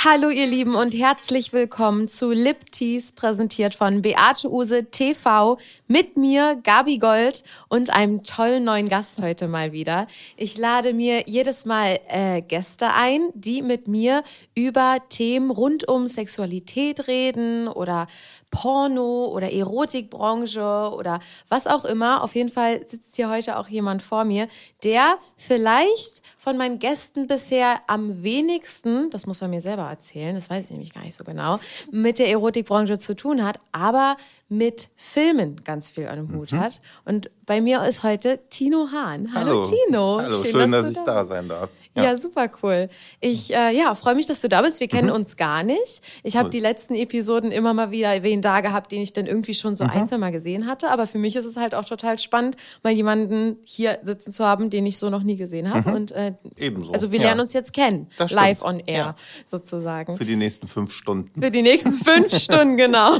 Hallo ihr Lieben und herzlich willkommen zu Lip Tease, präsentiert von Beate Uhse TV mit mir, Gabi Gold und einem tollen neuen Gast heute mal wieder. Ich lade mir jedes Mal Gäste ein, die mit mir über Themen rund um Sexualität reden oder Porno oder Erotikbranche oder was auch immer. Auf jeden Fall sitzt hier heute auch jemand vor mir, der vielleicht von meinen Gästen bisher am wenigsten, das muss er mir selber erzählen, das weiß ich nämlich gar nicht so genau, mit der Erotikbranche zu tun hat, aber mit Filmen ganz viel an dem Hut hat. Und bei mir ist heute Tino Hahn. Hallo Tino. Hallo, schön, dass ich da sein darf. Ja, super cool. Ich freue mich, dass du da bist. Wir kennen uns gar nicht. Ich habe die letzten Episoden immer mal wieder wen da gehabt, den ich dann irgendwie schon so ein, zwei Mal gesehen hatte. Aber für mich ist es halt auch total spannend, mal jemanden hier sitzen zu haben, den ich so noch nie gesehen habe. Und ebenso. Also wir lernen uns jetzt kennen, live on air sozusagen. Für die nächsten 5 Stunden. Für die nächsten 5 Stunden, genau.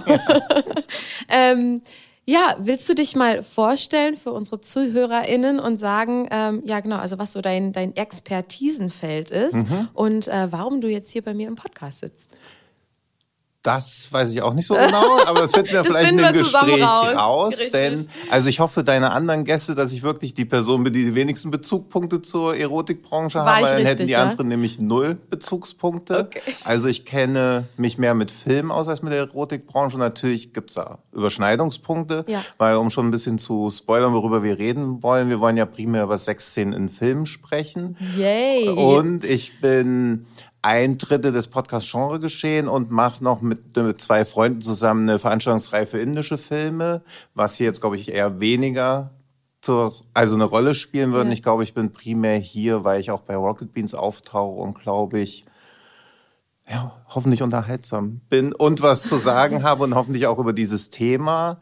Willst du dich mal vorstellen für unsere ZuhörerInnen und sagen, also was so dein Expertisenfeld ist und warum du jetzt hier bei mir im Podcast sitzt? Das weiß ich auch nicht so genau, aber das finden wir vielleicht in dem Gespräch raus. Denn, also ich hoffe, deine anderen Gäste, dass ich wirklich die Person bin, die die wenigsten Bezugspunkte zur Erotikbranche haben, weil dann hätten die anderen nämlich 0 Bezugspunkte. Okay. Also ich kenne mich mehr mit Film aus als mit der Erotikbranche. Natürlich gibt's da Überschneidungspunkte, weil um schon ein bisschen zu spoilern, worüber wir reden wollen, wir wollen ja primär über Sexszenen in Filmen sprechen. Yay! Und ich bin 1/3 des Podcast-Genre geschehen und mache noch mit 2 Freunden zusammen eine Veranstaltungsreihe für indische Filme, was hier jetzt, glaube ich, eher weniger eine Rolle spielen würde. Ja. Ich glaube, ich bin primär hier, weil ich auch bei Rocket Beans auftauche und, glaube ich, hoffentlich unterhaltsam bin und was zu sagen habe und hoffentlich auch über dieses Thema.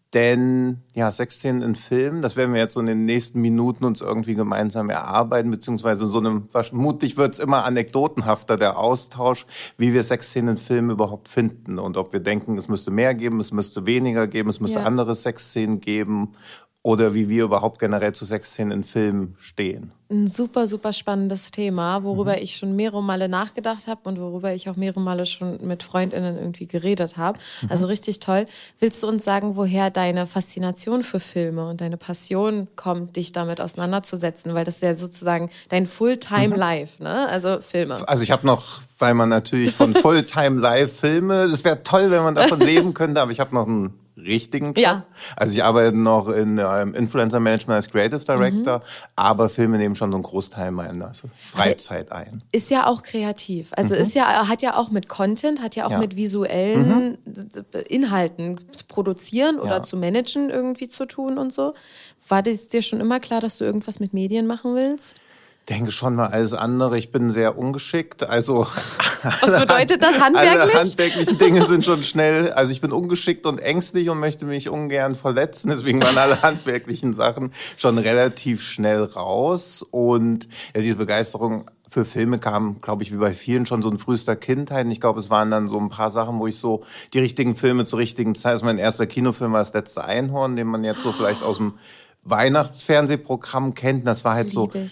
Denn Sexszenen in Filmen, das werden wir jetzt so in den nächsten Minuten uns irgendwie gemeinsam erarbeiten, beziehungsweise in so einem, vermutlich wird es immer anekdotenhafter, der Austausch, wie wir Sexszenen in Filmen überhaupt finden und ob wir denken, es müsste mehr geben, es müsste weniger geben, es müsste andere Sexszenen geben oder wie wir überhaupt generell zu Sexszenen in Filmen stehen. Ein super, super spannendes Thema, worüber ich schon mehrere Male nachgedacht habe und worüber ich auch mehrere Male schon mit FreundInnen irgendwie geredet habe. Also richtig toll. Willst du uns sagen, woher deine Faszination für Filme und deine Passion kommt, dich damit auseinanderzusetzen? Weil das ist ja sozusagen dein Fulltime-Life, ne? Also Filme. Also ich habe noch, weil man natürlich von Fulltime-Live-Filme, es wäre toll, wenn man davon leben könnte, aber ich habe noch einen richtigen Job. Ja. Also ich arbeite noch in Influencer Management als Creative Director, aber Filme nehmen schon so einen Großteil meiner Freizeit ein. Ist ja auch kreativ. Also hat ja auch mit Content, hat ja auch mit visuellen Inhalten zu produzieren oder zu managen irgendwie zu tun und so. War das dir schon immer klar, dass du irgendwas mit Medien machen willst? Denke schon mal alles andere. Ich bin sehr ungeschickt. Also was bedeutet das handwerklich? Alle handwerklichen Dinge sind schon schnell. Also ich bin ungeschickt und ängstlich und möchte mich ungern verletzen. Deswegen waren alle handwerklichen Sachen schon relativ schnell raus. Und diese Begeisterung für Filme kam, glaube ich, wie bei vielen schon so in frühester Kindheit. Und ich glaube, es waren dann so ein paar Sachen, wo ich so die richtigen Filme zur richtigen Zeit. Also mein erster Kinofilm war Das letzte Einhorn, den man jetzt so vielleicht aus dem Weihnachtsfernsehprogramm kennt. Das war halt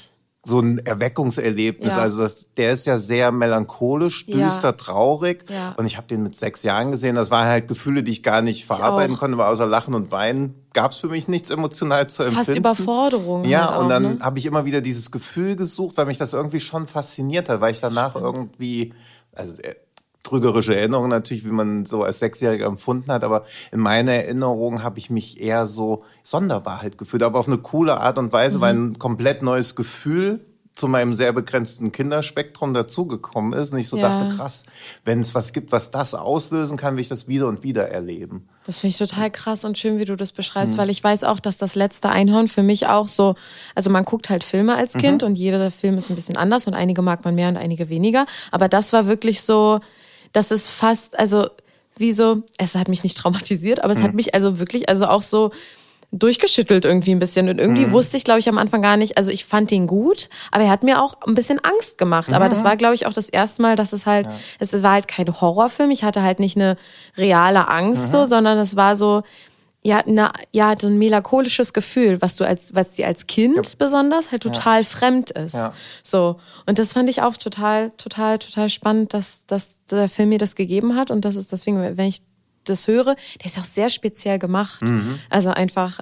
so ein Erweckungserlebnis. Ja. Also der ist ja sehr melancholisch, düster, traurig. Ja. Und ich habe den mit 6 Jahren gesehen. Das waren halt Gefühle, die ich gar nicht verarbeiten konnte, weil außer Lachen und Weinen gab es für mich nichts emotional zu empfinden. Fast Überforderung. Ja, halt und dann habe ich immer wieder dieses Gefühl gesucht, weil mich das irgendwie schon fasziniert hat, weil ich danach irgendwie, also trügerische Erinnerung natürlich, wie man so als 6-Jähriger empfunden hat, aber in meiner Erinnerung habe ich mich eher so sonderbar halt gefühlt, aber auf eine coole Art und Weise, weil ein komplett neues Gefühl zu meinem sehr begrenzten Kinderspektrum dazugekommen ist und ich so dachte, krass, wenn es was gibt, was das auslösen kann, will ich das wieder und wieder erleben. Das finde ich total krass und schön, wie du das beschreibst, weil ich weiß auch, dass Das letzte Einhorn für mich auch so, also man guckt halt Filme als Kind und jeder Film ist ein bisschen anders und einige mag man mehr und einige weniger, aber das war wirklich so, das ist fast, also wie so, es hat mich nicht traumatisiert, aber es hat mich also wirklich, also auch so durchgeschüttelt irgendwie ein bisschen. Und irgendwie wusste ich, glaube ich, am Anfang gar nicht, also ich fand ihn gut, aber er hat mir auch ein bisschen Angst gemacht. Aber das war, glaube ich, auch das erste Mal, dass es halt, es war halt kein Horrorfilm. Ich hatte halt nicht eine reale Angst so, sondern es war so, so ein melancholisches Gefühl, was dir als Kind besonders halt total fremd ist. Ja. So. Und das fand ich auch total spannend, dass der Film mir das gegeben hat. Und das ist deswegen, wenn ich das höre, der ist auch sehr speziell gemacht. Also einfach,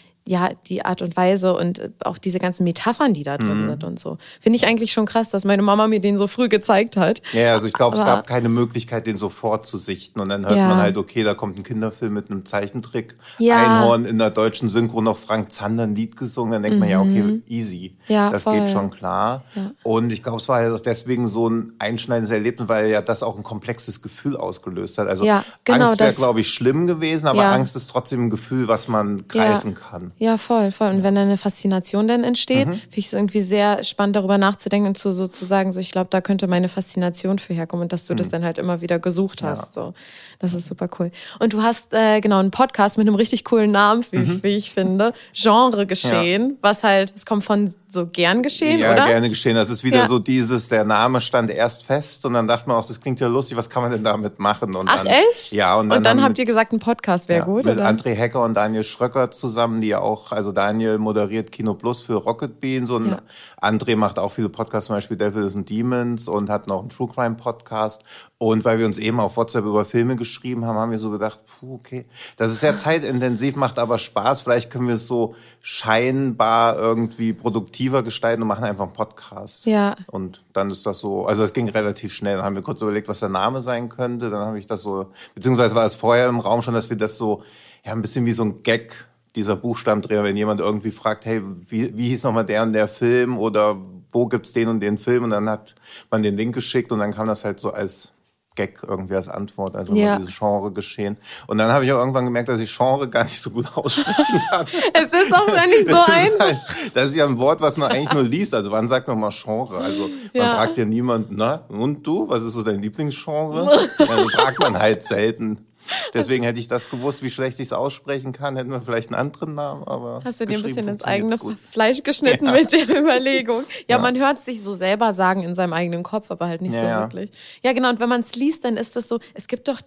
die Art und Weise und auch diese ganzen Metaphern, die da drin sind und so. Finde ich eigentlich schon krass, dass meine Mama mir den so früh gezeigt hat. Ja, also ich glaube, es gab keine Möglichkeit, den sofort zu sichten. Und dann hört man halt, okay, da kommt ein Kinderfilm mit einem Zeichentrick. Einhorn in der deutschen Synchro noch Frank Zander ein Lied gesungen. Dann denkt man ja, okay, easy. Ja, das voll. geht schon klar. Ja. Und ich glaube, es war ja deswegen so ein einschneidendes Erlebnis, weil ja das auch ein komplexes Gefühl ausgelöst hat. Also Angst wäre, glaube ich, schlimm gewesen, aber Angst ist trotzdem ein Gefühl, was man greifen kann. Ja, voll. Und wenn da eine Faszination dann entsteht, finde ich es irgendwie sehr spannend, darüber nachzudenken und zu sagen, so, ich glaube, da könnte meine Faszination für herkommen und dass du das dann halt immer wieder gesucht hast. So. Das ist super cool. Und du hast einen Podcast mit einem richtig coolen Namen, wie ich finde. Genre geschehen, was halt, es kommt von so gern geschehen, oder? Ja, gerne geschehen. Das ist wieder so der Name stand erst fest und dann dachte man auch, das klingt ja lustig, was kann man denn damit machen? Und Ach, echt? Ja. Und dann habt ihr gesagt, ein Podcast wäre gut, mit oder? André Hecker und Daniel Schröcker zusammen, die ja auch, also Daniel moderiert Kino Plus für Rocket Beans und André macht auch viele Podcasts, zum Beispiel Devils and Demons und hat noch einen True Crime Podcast. Und weil wir uns eben auf WhatsApp über Filme geschrieben haben, haben wir so gedacht, okay, das ist sehr zeitintensiv, macht aber Spaß. Vielleicht können wir es so scheinbar irgendwie produktiver gestalten und machen einfach einen Podcast. Ja. Und dann ist das so, also es ging relativ schnell. Dann haben wir kurz überlegt, was der Name sein könnte. Dann habe ich das so, beziehungsweise war es vorher im Raum schon, dass wir das so, ein bisschen wie so ein Gag, dieser Buchstabendreher, wenn jemand irgendwie fragt, hey, wie hieß nochmal der und der Film oder wo gibt's den und den Film? Und dann hat man den Link geschickt und dann kam das halt so als Gag irgendwie als Antwort, also dieses Genre geschehen. Und dann habe ich auch irgendwann gemerkt, dass ich Genre gar nicht so gut aussprechen kann. Es ist auch gar nicht so einfach. Das ist ja ein Wort, was man eigentlich nur liest. Also wann sagt man mal Genre? Also man fragt ja niemand, na, und du? Was ist so dein Lieblingsgenre? Also fragt man halt selten. Deswegen hätte ich das gewusst, wie schlecht ich es aussprechen kann, hätten wir vielleicht einen anderen Namen, aber hast du dir ein bisschen ins eigene Fleisch geschnitten mit der Überlegung. Ja, man hört sich so selber sagen in seinem eigenen Kopf, aber halt nicht so wirklich. Ja, genau, und wenn man es liest, dann ist das so, es gibt doch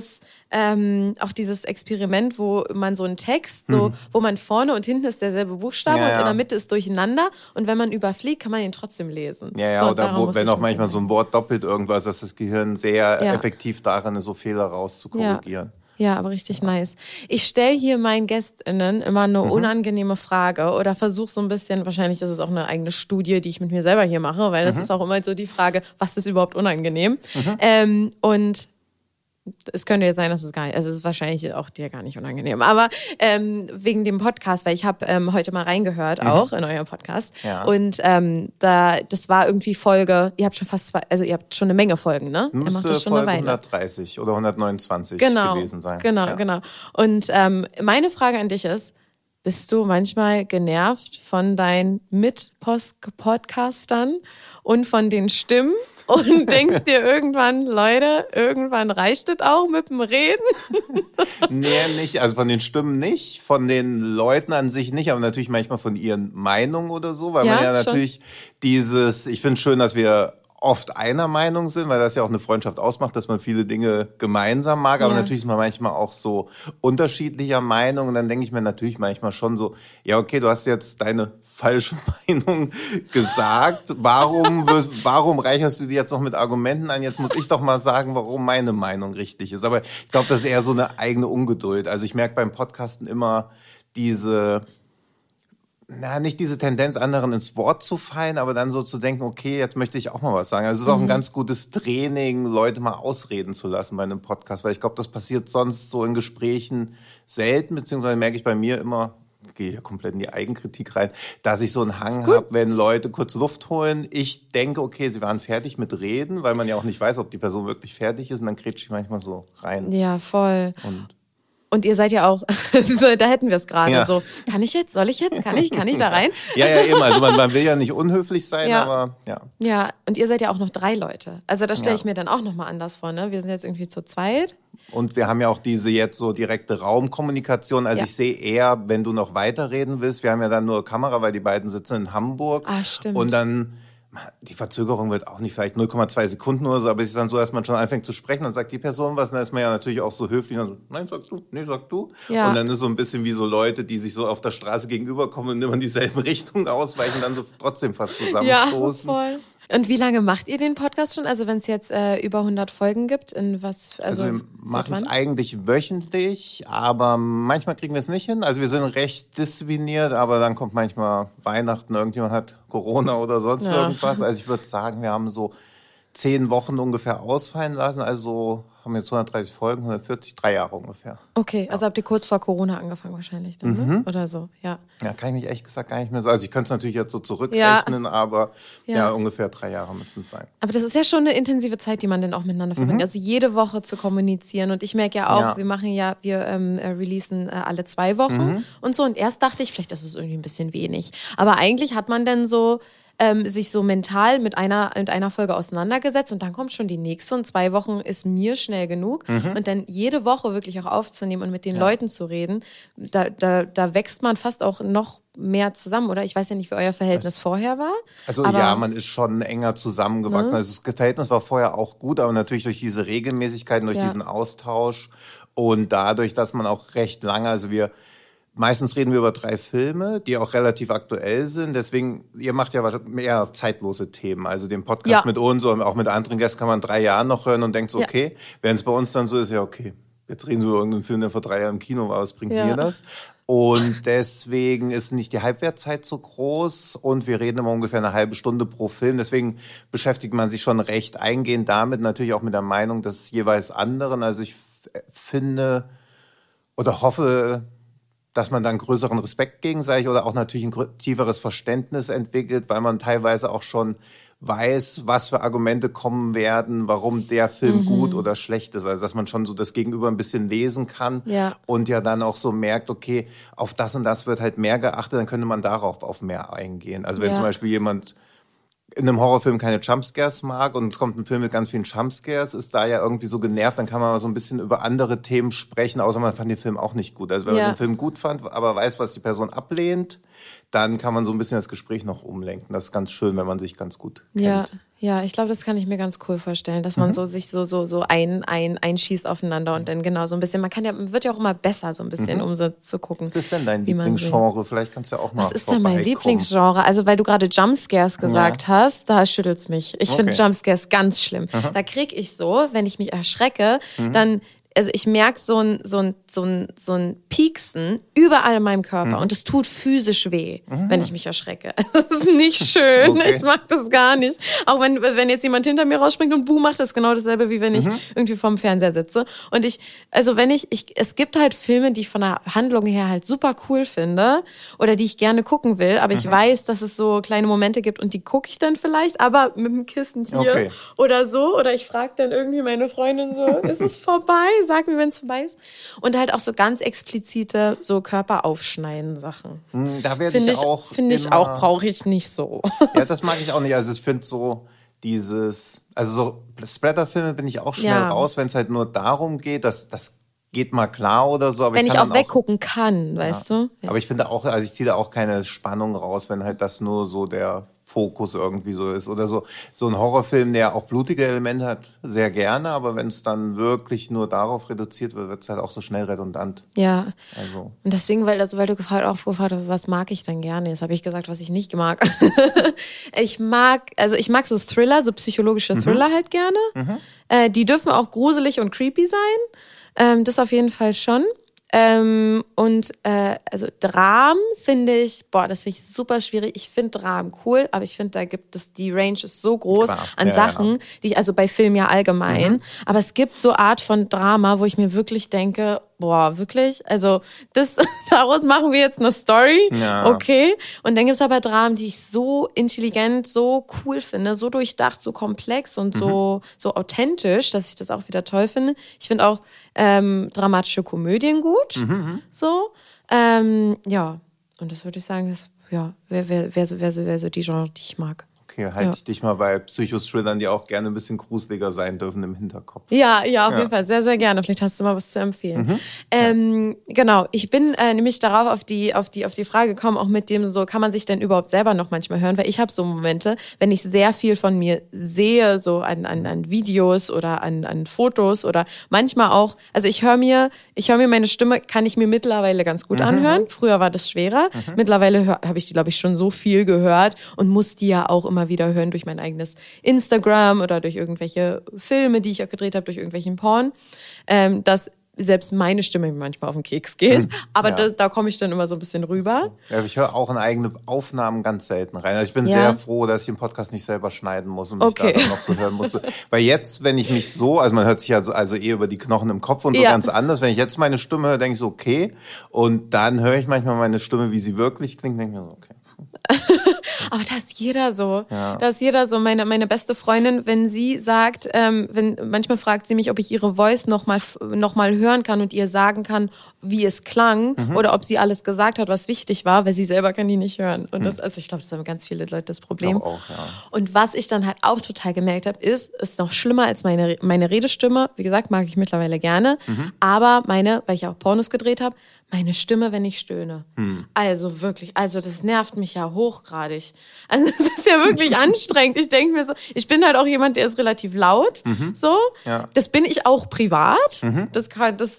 auch dieses Experiment, wo man so einen Text, wo man vorne und hinten ist derselbe Buchstabe und in der Mitte ist durcheinander und wenn man überfliegt, kann man ihn trotzdem lesen. Ja, so, oder wenn auch manchmal so ein Wort doppelt irgendwas, dass das Gehirn sehr effektiv daran ist, so Fehler rauszukorrigieren. Ja, aber richtig nice. Ich stelle hier meinen GästInnen immer eine unangenehme Frage oder versuche so ein bisschen, wahrscheinlich ist es auch eine eigene Studie, die ich mit mir selber hier mache, weil das ist auch immer so die Frage, was ist überhaupt unangenehm? Und es könnte jetzt sein, dass es gar nicht, also es ist wahrscheinlich auch dir gar nicht unangenehm, aber wegen dem Podcast, weil ich habe heute mal reingehört auch in eurem Podcast und das war irgendwie Folge, ihr habt schon eine Menge Folgen, ne? Müsste ihr macht das schon Folge eine Weile. 130 oder 129 gewesen sein. Genau. Und meine Frage an dich ist, bist du manchmal genervt von deinen Mit-Podcastern und von den Stimmen und denkst dir irgendwann, Leute, irgendwann reicht es auch mit dem Reden? Nee, nicht. Also von den Stimmen nicht, von den Leuten an sich nicht, aber natürlich manchmal von ihren Meinungen oder so, weil man ja natürlich ich finde es schön, dass wir oft einer Meinung sind, weil das ja auch eine Freundschaft ausmacht, dass man viele Dinge gemeinsam mag, aber natürlich ist man manchmal auch so unterschiedlicher Meinung und dann denke ich mir natürlich manchmal schon so, ja okay, du hast jetzt deine falsche Meinung gesagt, warum reicherst du die jetzt noch mit Argumenten an, jetzt muss ich doch mal sagen, warum meine Meinung richtig ist, aber ich glaube, das ist eher so eine eigene Ungeduld, also ich merke beim Podcasten immer nicht diese Tendenz, anderen ins Wort zu fallen, aber dann so zu denken, okay, jetzt möchte ich auch mal was sagen. Also es ist auch ein ganz gutes Training, Leute mal ausreden zu lassen bei einem Podcast, weil ich glaube, das passiert sonst so in Gesprächen selten, beziehungsweise merke ich bei mir immer, gehe ja komplett in die Eigenkritik rein, dass ich so einen Hang habe, wenn Leute kurz Luft holen. Ich denke, okay, sie waren fertig mit Reden, weil man ja auch nicht weiß, ob die Person wirklich fertig ist und dann grätsche ich manchmal so rein. Ja, voll. Und ihr seid ja auch, da hätten wir es gerade so, kann ich jetzt, soll ich jetzt, kann ich da rein? Ja, eben, also man will ja nicht unhöflich sein, aber ja. Ja, und ihr seid ja auch noch 3 Leute. Also das stelle ich mir dann auch nochmal anders vor, ne? Wir sind jetzt irgendwie zu zweit. Und wir haben ja auch diese jetzt so direkte Raumkommunikation. Also ich sehe eher, wenn du noch weiterreden willst, wir haben ja dann nur Kamera, weil die beiden sitzen in Hamburg. Ah, stimmt. Und dann Die Verzögerung wird auch nicht vielleicht 0,2 Sekunden oder so, aber es ist dann so, dass man schon anfängt zu sprechen, dann sagt die Person was, und dann ist man ja natürlich auch so höflich und dann so, nein, sag du, nee, sag du. Ja. Und dann ist so ein bisschen wie so Leute, die sich so auf der Straße gegenüberkommen und immer in dieselben Richtungen ausweichen, dann so trotzdem fast zusammenstoßen. Ja, voll. Und wie lange macht ihr den Podcast schon? Also wenn es jetzt über 100 Folgen gibt, in was? Also wir machen es eigentlich wöchentlich, aber manchmal kriegen wir es nicht hin. Also wir sind recht diszipliniert, aber dann kommt manchmal Weihnachten, irgendjemand hat Corona oder sonst irgendwas. Also ich würde sagen, wir haben so 10 Wochen ungefähr ausfallen lassen. Also haben jetzt 130 Folgen, 140, 3 Jahre ungefähr. Okay, also habt ihr kurz vor Corona angefangen wahrscheinlich dann, ne? Oder so, ja. Ja, kann ich mich ehrlich gesagt gar nicht mehr so. Also ich könnte es natürlich jetzt so zurückrechnen, aber ungefähr 3 Jahre müssten es sein. Aber das ist ja schon eine intensive Zeit, die man dann auch miteinander verbringt. Also jede Woche zu kommunizieren. Und ich merke ja auch, wir releasen alle 2 Wochen und so. Und erst dachte ich, vielleicht ist es irgendwie ein bisschen wenig. Aber eigentlich hat man dann so sich so mental mit einer Folge auseinandergesetzt und dann kommt schon die nächste und 2 Wochen ist mir schnell genug. Und dann jede Woche wirklich auch aufzunehmen und mit den Leuten zu reden, da wächst man fast auch noch mehr zusammen, oder? Ich weiß ja nicht, wie euer Verhältnis vorher war. Also man ist schon enger zusammengewachsen. Ne? Also das Verhältnis war vorher auch gut, aber natürlich durch diese Regelmäßigkeiten, durch diesen Austausch und dadurch, dass man auch recht lange, meistens reden wir über 3 Filme, die auch relativ aktuell sind. Deswegen, ihr macht ja mehr zeitlose Themen. Also den Podcast mit uns und auch mit anderen Gästen kann man 3 Jahren noch hören und denkt so, okay, wenn es bei uns dann so ist, ja okay, jetzt reden wir über irgendeinen Film, der vor 3 Jahren im Kino war, was bringt mir das? Und deswegen ist nicht die Halbwertzeit so groß und wir reden immer ungefähr eine halbe Stunde pro Film. Deswegen beschäftigt man sich schon recht eingehend damit, natürlich auch mit der Meinung des jeweils anderen. Also ich finde oder hoffe, dass man dann größeren Respekt gegenseitig oder auch natürlich ein tieferes Verständnis entwickelt, weil man teilweise auch schon weiß, was für Argumente kommen werden, warum der Film gut oder schlecht ist. Also dass man schon so das Gegenüber ein bisschen lesen kann und ja dann auch so merkt, okay, auf das und das wird halt mehr geachtet, dann könnte man darauf auf mehr eingehen. Also wenn zum Beispiel jemand in einem Horrorfilm keine Jumpscares mag und es kommt ein Film mit ganz vielen Jumpscares, ist da ja irgendwie so genervt, dann kann man mal so ein bisschen über andere Themen sprechen, außer man fand den Film auch nicht gut. Also wenn man den Film gut fand, aber weiß, was die Person ablehnt, dann kann man so ein bisschen das Gespräch noch umlenken. Das ist ganz schön, wenn man sich ganz gut kennt. Ja, ich glaube, das kann ich mir ganz cool vorstellen, dass man sich so einschießt aufeinander und dann genau so ein bisschen, wird ja auch immer besser, so ein bisschen, um so zu gucken. Was ist denn dein Lieblingsgenre? Vielleicht kannst du ja auch mal Was ist denn mein Lieblingsgenre? Also, weil du gerade Jumpscares gesagt hast, da schüttelt's mich. Ich finde Jumpscares ganz schlimm. Da krieg ich so, wenn ich mich erschrecke, dann also ich merke so ein Pieksen überall in meinem Körper und es tut physisch weh, wenn ich mich erschrecke. Das ist nicht schön, ich mag das gar nicht. Auch wenn jetzt jemand hinter mir rausspringt und Buh macht, das genau dasselbe, wie wenn ich irgendwie vorm Fernseher sitze. Und es gibt halt Filme, die ich von der Handlung her halt super cool finde oder die ich gerne gucken will, aber ich weiß, dass es so kleine Momente gibt und die gucke ich dann vielleicht, aber mit dem Kissen hier oder so. Oder ich frage dann irgendwie meine Freundin so, ist es vorbei? Sag mir, wenn es vorbei ist. Und halt auch so ganz explizite so Körper aufschneiden Sachen. Da werde ich auch Finde ich auch, brauche ich nicht so. Ja, das mag ich auch nicht. Also ich finde so so Splatter-Filme bin ich auch schnell raus, wenn es halt nur darum geht, dass das geht mal klar oder so. Aber wenn ich auch weggucken kann, weißt du? Ja. Aber ich finde auch, also ich ziehe da auch keine Spannung raus, wenn halt das nur so der Fokus irgendwie so ist. Oder so ein Horrorfilm, der auch blutige Elemente hat, sehr gerne, aber wenn es dann wirklich nur darauf reduziert wird, wird es halt auch so schnell redundant. Ja. Also. Und deswegen, weil du gefragt hast, was mag ich dann gerne? Jetzt habe ich gesagt, was ich nicht mag. Ich mag so Thriller, so psychologische Thriller halt gerne. Die dürfen auch gruselig und creepy sein. Das auf jeden Fall schon. Also Dramen finde ich, das finde ich super schwierig. Ich finde Dramen cool, aber ich finde, die Range ist so groß an Sachen, die ich, also bei Filmen ja allgemein, aber es gibt so Art von Drama, wo ich mir wirklich denke, wirklich? Also daraus machen wir jetzt eine Story? Ja. Okay. Und dann gibt's aber Dramen, die ich so intelligent, so cool finde, so durchdacht, so komplex und so authentisch, dass ich das auch wieder toll finde. Ich finde auch dramatische Komödien gut. So. Und das würde ich sagen, wäre so die Genre, die ich mag. Okay, halte ich dich mal bei Psychothrillern, die auch gerne ein bisschen gruseliger sein dürfen, im Hinterkopf. Ja, auf jeden Fall. Sehr, sehr gerne. Vielleicht hast du mal was zu empfehlen. Genau. Ich bin nämlich darauf auf die Frage gekommen, auch mit dem so, kann man sich denn überhaupt selber noch manchmal hören? Weil ich habe so Momente, wenn ich sehr viel von mir sehe, so an Videos oder an Fotos oder manchmal auch, also ich höre mir meine Stimme, kann ich mir mittlerweile ganz gut anhören. Früher war das schwerer. Mittlerweile habe ich die, glaube ich, schon so viel gehört und muss die ja auch immer wieder hören durch mein eigenes Instagram oder durch irgendwelche Filme, die ich auch gedreht habe, durch irgendwelchen Porn, dass selbst meine Stimme mir manchmal auf den Keks geht. Aber da komme ich dann immer so ein bisschen rüber. Ja, ich höre auch in eigene Aufnahmen ganz selten rein. Also ich bin sehr froh, dass ich den Podcast nicht selber schneiden muss und mich da dann noch so hören musste. Weil jetzt, wenn ich mich so, also man hört sich ja also über die Knochen im Kopf und so ganz anders. Wenn ich jetzt meine Stimme höre, denke ich so, okay. Und dann höre ich manchmal meine Stimme, wie sie wirklich klingt, denke ich mir so, okay. Aber da ist jeder so. Ja. Da ist jeder so. Meine beste Freundin, wenn sie sagt, manchmal fragt sie mich, ob ich ihre Voice noch mal hören kann und ihr sagen kann, wie es klang oder ob sie alles gesagt hat, was wichtig war, weil sie selber kann die nicht hören. Und das, also ich glaube, das haben ganz viele Leute das Problem. Auch, ja. Und was ich dann halt auch total gemerkt habe, ist noch schlimmer als meine Redestimme. Wie gesagt, mag ich mittlerweile gerne. Aber weil ich ja auch Pornos gedreht habe, meine Stimme, wenn ich stöhne. Also wirklich, das nervt mich ja hochgradig. Also das ist ja wirklich anstrengend. Ich denke mir so, ich bin halt auch jemand, der ist relativ laut. So, das bin ich auch privat. Das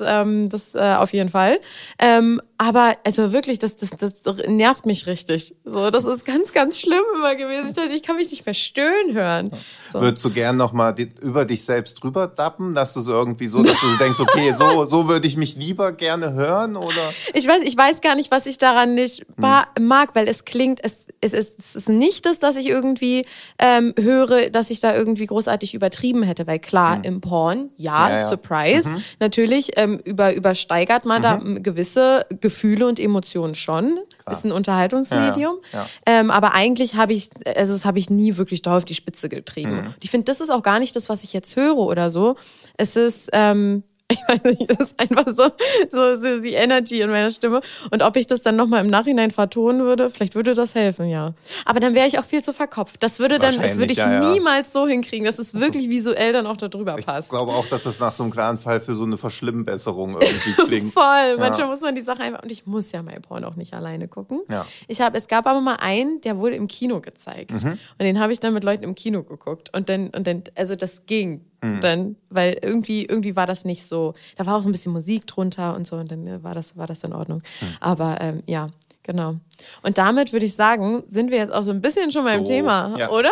auf jeden Fall. Aber also wirklich, das nervt mich richtig. So, das ist ganz, ganz schlimm immer gewesen. Ich dachte, ich kann mich nicht mehr stöhnen hören. So. Würdest du gern noch mal über dich selbst drüber dappen, dass du so irgendwie so, dass du denkst, okay, so würde ich mich lieber gerne hören, oder? Ich weiß gar nicht, was ich daran nicht mag, weil es klingt, es ist nicht das, dass ich irgendwie höre, dass ich da irgendwie großartig übertrieben hätte, weil klar, im Porn, Surprise, natürlich übersteigert man da gewisse Gefühle und Emotionen schon. Klar. Ist ein Unterhaltungsmedium. Aber eigentlich habe ich nie wirklich da auf die Spitze getrieben. Und ich finde, das ist auch gar nicht das, was ich jetzt höre oder so. Es ist ich weiß nicht, es ist einfach so die Energy in meiner Stimme. Und ob ich das dann nochmal im Nachhinein vertonen würde, vielleicht würde das helfen, ja. Aber dann wäre ich auch viel zu verkopft. Das würde ich niemals so hinkriegen, dass es wirklich visuell dann auch da drüber passt. Ich glaube auch, dass es nach so einem klaren Fall für so eine Verschlimmbesserung irgendwie klingt. Voll. Manchmal muss man die Sache einfach, und ich muss ja mein Porn auch nicht alleine gucken. Ja. Es gab aber mal einen, der wurde im Kino gezeigt. Und den habe ich dann mit Leuten im Kino geguckt. Und dann, also das ging. Dann, weil irgendwie war das nicht so, da war auch ein bisschen Musik drunter und so und dann war das in Ordnung. Aber ja, genau. Und damit würde ich sagen, sind wir jetzt auch so ein bisschen schon beim Thema, oder?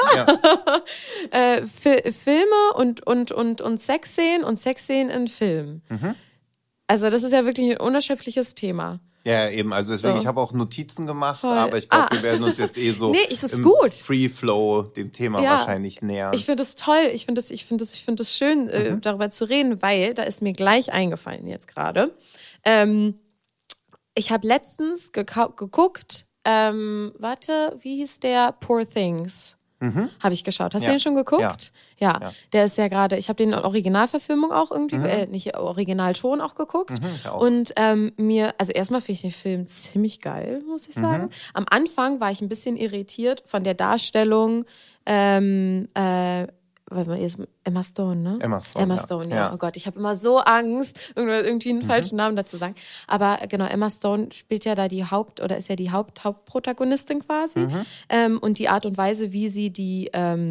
Ja. Filme und Sexszenen und Sexszenen in Filmen. Also das ist ja wirklich ein unerschöpfliches Thema. Ja, eben. Also deswegen, ich habe auch Notizen gemacht, aber ich glaube, wir werden uns jetzt so im Free Flow dem Thema wahrscheinlich nähern. Ich finde das toll. Ich finde das schön, darüber zu reden, weil da ist mir gleich eingefallen jetzt gerade. Ich habe letztens geguckt, wie hieß der? Poor Things. Habe ich geschaut. Hast du den schon geguckt? Ja. Der ist ja gerade, ich habe den in Originalverfilmung auch irgendwie, nicht Originalton auch geguckt. Auch. Und also erstmal finde ich den Film ziemlich geil, muss ich sagen. Am Anfang war ich ein bisschen irritiert von der Darstellung, Emma Stone, ne? Emma Stone, ja. Oh Gott, ich habe immer so Angst, irgendwie einen falschen Namen dazu sagen. Aber genau, Emma Stone spielt ja da ist ja die Hauptprotagonistin quasi. Und die Art und Weise, wie sie die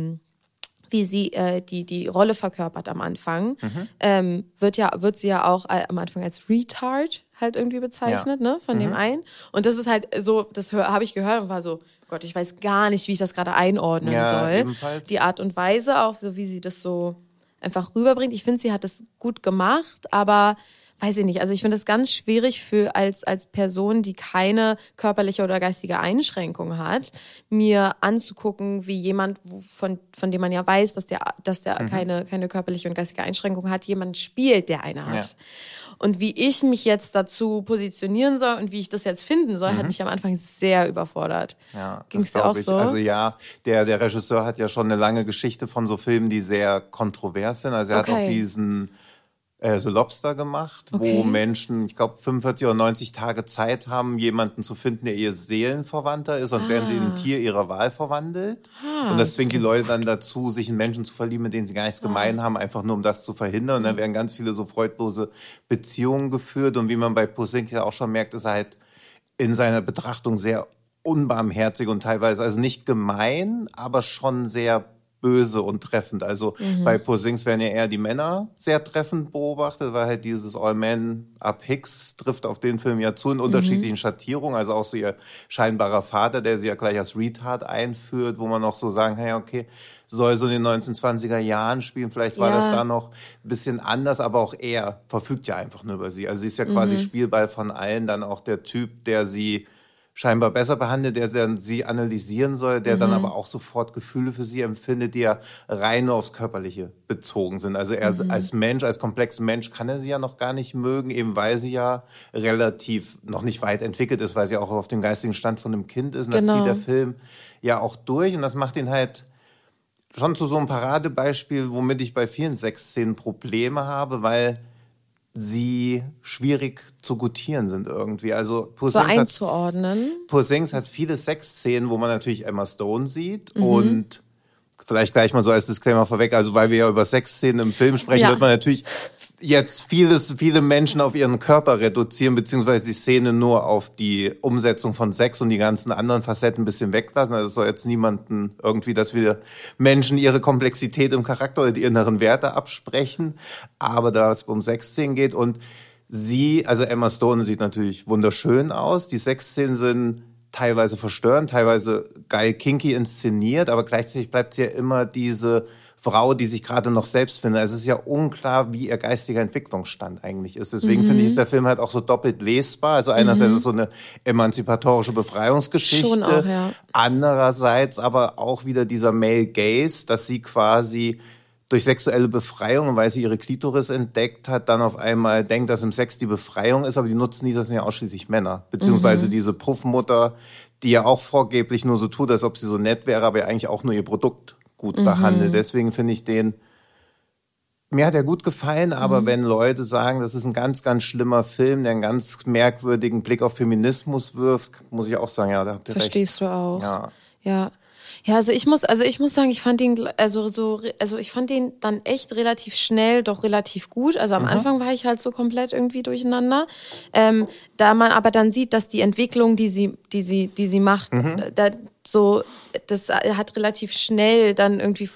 Rolle verkörpert am Anfang, wird sie ja auch am Anfang als Retard halt irgendwie bezeichnet, ne? Von dem einen. Und das ist halt so, das habe ich gehört und war so, Gott, ich weiß gar nicht, wie ich das gerade einordnen soll. Ebenfalls. Die Art und Weise, auch so wie sie das so einfach rüberbringt. Ich finde, sie hat das gut gemacht, aber weiß ich nicht. Also ich finde es ganz schwierig als Person, die keine körperliche oder geistige Einschränkung hat, mir anzugucken, wie jemand, von dem man ja weiß, dass der keine körperliche und geistige Einschränkung hat, jemand spielt, der eine hat. Ja. Und wie ich mich jetzt dazu positionieren soll und wie ich das jetzt finden soll, hat mich am Anfang sehr überfordert. Ja, ging es dir auch so? Also ja, der Regisseur hat ja schon eine lange Geschichte von so Filmen, die sehr kontrovers sind. Also er hat auch diesen The Lobster gemacht, wo Menschen, ich glaube, 45 oder 90 Tage Zeit haben, jemanden zu finden, der ihr Seelenverwandter ist, sonst werden sie in ein Tier ihrer Wahl verwandelt. Und das zwingt die Leute dann dazu, sich in Menschen zu verlieben, mit denen sie gar nichts gemein haben, einfach nur um das zu verhindern. Und dann werden ganz viele so freudlose Beziehungen geführt. Und wie man bei Posinks ja auch schon merkt, ist er halt in seiner Betrachtung sehr unbarmherzig und teilweise, also nicht gemein, aber schon sehr böse und treffend. Also bei Posinks werden ja eher die Männer sehr treffend beobachtet, weil halt dieses All Men Up Hicks trifft auf den Film ja zu in unterschiedlichen Schattierungen. Also auch so ihr scheinbarer Vater, der sie ja gleich als Retard einführt, wo man auch so sagen kann, ja okay, soll so in den 1920er Jahren spielen. Vielleicht war das da noch ein bisschen anders, aber auch er verfügt ja einfach nur über sie. Also sie ist ja quasi Spielball von allen, dann auch der Typ, der sie scheinbar besser behandelt, der dann sie analysieren soll, der dann aber auch sofort Gefühle für sie empfindet, die ja rein nur aufs Körperliche bezogen sind. Also er als Mensch, als komplexer Mensch kann er sie ja noch gar nicht mögen, eben weil sie ja relativ noch nicht weit entwickelt ist, weil sie auch auf dem geistigen Stand von einem Kind ist. Und das zieht der Film ja auch durch und das macht ihn halt schon zu so einem Paradebeispiel, womit ich bei vielen Sexszenen Probleme habe, weil sie schwierig zu gutieren sind irgendwie. Also so einzuordnen. Posinks hat viele Sexszenen, wo man natürlich Emma Stone sieht und vielleicht gleich mal so als Disclaimer vorweg, also weil wir ja über Sexszenen im Film sprechen, wird man natürlich jetzt viele Menschen auf ihren Körper reduzieren, beziehungsweise die Szene nur auf die Umsetzung von Sex und die ganzen anderen Facetten ein bisschen weglassen. Also es soll jetzt niemanden irgendwie, dass wir Menschen ihre Komplexität im Charakter oder die inneren Werte absprechen. Aber da es um Sexszenen geht und sie, also Emma Stone sieht natürlich wunderschön aus. Die Sexszenen sind teilweise verstörend, teilweise geil kinky inszeniert, aber gleichzeitig bleibt sie ja immer diese Frau, die sich gerade noch selbst findet. Es ist ja unklar, wie ihr geistiger Entwicklungsstand eigentlich ist. Deswegen finde ich, ist der Film halt auch so doppelt lesbar. Also einerseits ist es so eine emanzipatorische Befreiungsgeschichte. Schon auch, ja. Andererseits aber auch wieder dieser Male Gaze, dass sie quasi durch sexuelle Befreiung, weil sie ihre Klitoris entdeckt hat, dann auf einmal denkt, dass im Sex die Befreiung ist, aber die nutzen das sind ja ausschließlich Männer. Beziehungsweise diese Puffmutter, die ja auch vorgeblich nur so tut, als ob sie so nett wäre, aber ja eigentlich auch nur ihr Produkt gut behandelt. Deswegen finde ich mir hat er gut gefallen, aber wenn Leute sagen, das ist ein ganz, ganz schlimmer Film, der einen ganz merkwürdigen Blick auf Feminismus wirft, muss ich auch sagen, ja, da habt ihr recht. Verstehst du auch. Ja. Ja, also ich muss sagen, ich fand den, ich fand den dann echt relativ schnell, doch relativ gut. Also am Anfang war ich halt so komplett irgendwie durcheinander. Da man aber dann sieht, dass die Entwicklung, die sie macht, das hat relativ schnell dann irgendwie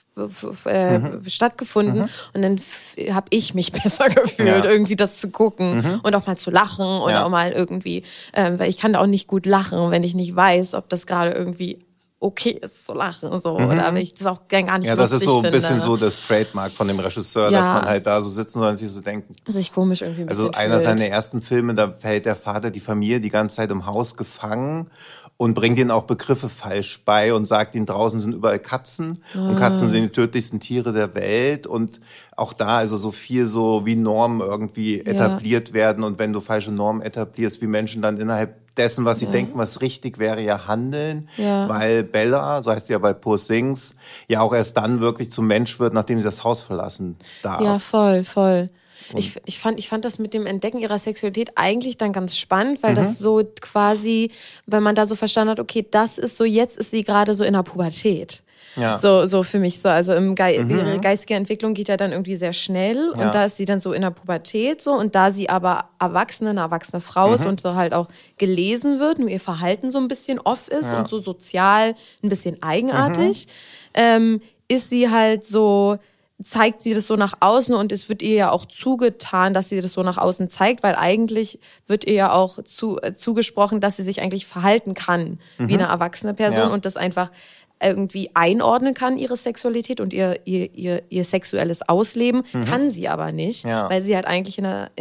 stattgefunden und dann habe ich mich besser gefühlt, irgendwie das zu gucken und auch mal zu lachen und auch mal irgendwie, weil ich kann da auch nicht gut lachen, wenn ich nicht weiß, ob das gerade irgendwie okay ist zu lachen, so, oder wenn ich das auch gar nicht lustig finde. Ja, das ist so ein bisschen so das Trademark von dem Regisseur, dass man halt da so sitzen soll und sich so denken. Sich komisch irgendwie ein bisschen Also einer seiner ersten Filme, da fällt der Vater die Familie die ganze Zeit im Haus gefangen und bringt ihnen auch Begriffe falsch bei und sagt ihnen, draußen sind überall Katzen und Katzen sind die tödlichsten Tiere der Welt und auch da also so viel so wie Normen irgendwie etabliert werden und wenn du falsche Normen etablierst, wie Menschen dann innerhalb dessen, was sie denken, was richtig wäre, ja handeln, weil Bella, so heißt sie ja bei Posinks, ja auch erst dann wirklich zum Mensch wird, nachdem sie das Haus verlassen darf. Ja, voll. Ich fand das mit dem Entdecken ihrer Sexualität eigentlich dann ganz spannend, weil das so quasi, weil man da so verstanden hat, okay, das ist so, jetzt ist sie gerade so in der Pubertät. Ja. So für mich so. Also ihre geistige Entwicklung geht ja dann irgendwie sehr schnell und da ist sie dann so in der Pubertät so und da sie aber eine erwachsene Frau ist und so halt auch gelesen wird, nur ihr Verhalten so ein bisschen off ist und so sozial ein bisschen eigenartig, ist sie halt so, zeigt sie das so nach außen und es wird ihr ja auch zugetan, dass sie das so nach außen zeigt, weil eigentlich wird ihr ja auch zugesprochen, dass sie sich eigentlich verhalten kann wie eine erwachsene Person und das einfach irgendwie einordnen kann, ihre Sexualität und ihr sexuelles Ausleben, kann sie aber nicht, weil sie halt eigentlich in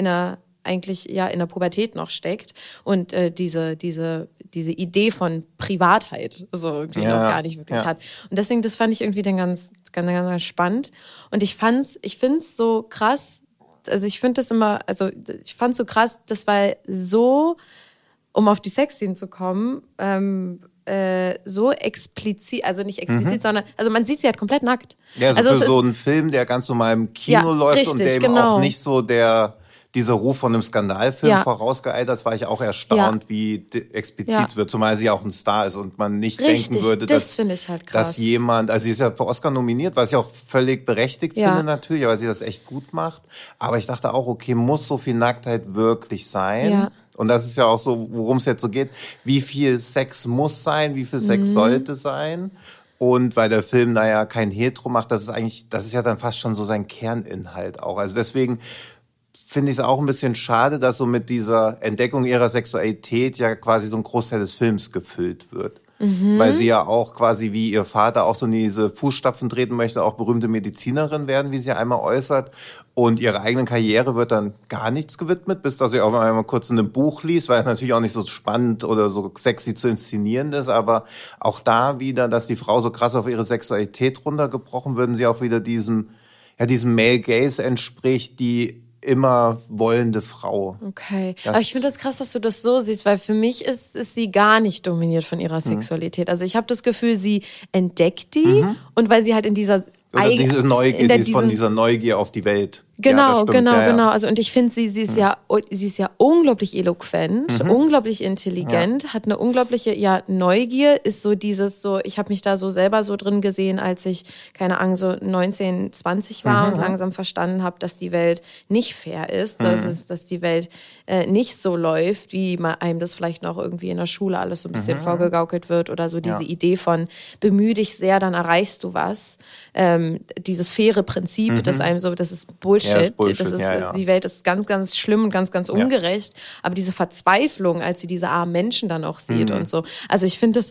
der Pubertät noch steckt und diese Idee von Privatheit so irgendwie noch gar nicht wirklich hat. Und deswegen, das fand ich irgendwie dann ganz spannend. Und ich find's so krass, also ich fand's so krass, das war so, um auf die Sexszenen zu kommen, so explizit, also nicht explizit, sondern, also man sieht sie halt komplett nackt. Ja, also für so einen Film, der ganz normal im Kino läuft richtig, und der eben auch nicht so dieser Ruf von einem Skandalfilm vorausgeeilt, das war ich auch erstaunt, wie explizit wird, zumal sie auch ein Star ist und man nicht denken würde, das finde ich halt krass. Dass jemand, also sie ist ja für Oscar nominiert, was ich auch völlig berechtigt finde natürlich, weil sie das echt gut macht, aber ich dachte auch, okay, muss so viel Nacktheit wirklich sein? Ja. Und das ist ja auch so, worum es jetzt so geht. Wie viel Sex muss sein? Wie viel Sex sollte sein? Und weil der Film da ja kein Hehl drum macht, das ist ja dann fast schon so sein Kerninhalt auch. Also deswegen finde ich es auch ein bisschen schade, dass so mit dieser Entdeckung ihrer Sexualität ja quasi so ein Großteil des Films gefüllt wird. Weil sie ja auch quasi wie ihr Vater auch so in diese Fußstapfen treten möchte, auch berühmte Medizinerin werden, wie sie einmal äußert. Und ihrer eigenen Karriere wird dann gar nichts gewidmet, bis dass sie auch einmal kurz in einem Buch liest, weil es natürlich auch nicht so spannend oder so sexy zu inszenieren ist. Aber auch da wieder, dass die Frau so krass auf ihre Sexualität runtergebrochen wird, sie auch wieder diesem Male Gaze entspricht, die immer wollende Frau. Okay. Aber ich finde das krass, dass du das so siehst, weil für mich ist sie gar nicht dominiert von ihrer Sexualität. Also ich habe das Gefühl, sie entdeckt die und weil sie halt in dieser diese Neugier, sie ist von dieser Neugier auf die Welt. Genau, genau. Also und ich finde, sie ist ja unglaublich eloquent, unglaublich intelligent, hat eine unglaubliche Neugier, ist so dieses so, ich habe mich da so selber so drin gesehen, als ich, keine Ahnung, so 19, 20 war und langsam verstanden habe, dass die Welt nicht fair ist, dass die Welt nicht so läuft, wie einem das vielleicht noch irgendwie in der Schule alles so ein bisschen vorgegaukelt wird oder so diese Idee von bemühe dich sehr, dann erreichst du was. Dieses faire Prinzip, das einem so, das ist Bullshit. Die Welt ist ganz, ganz schlimm und ganz, ganz ungerecht. Aber diese Verzweiflung, als sie diese armen Menschen dann auch sieht und so. Also ich finde,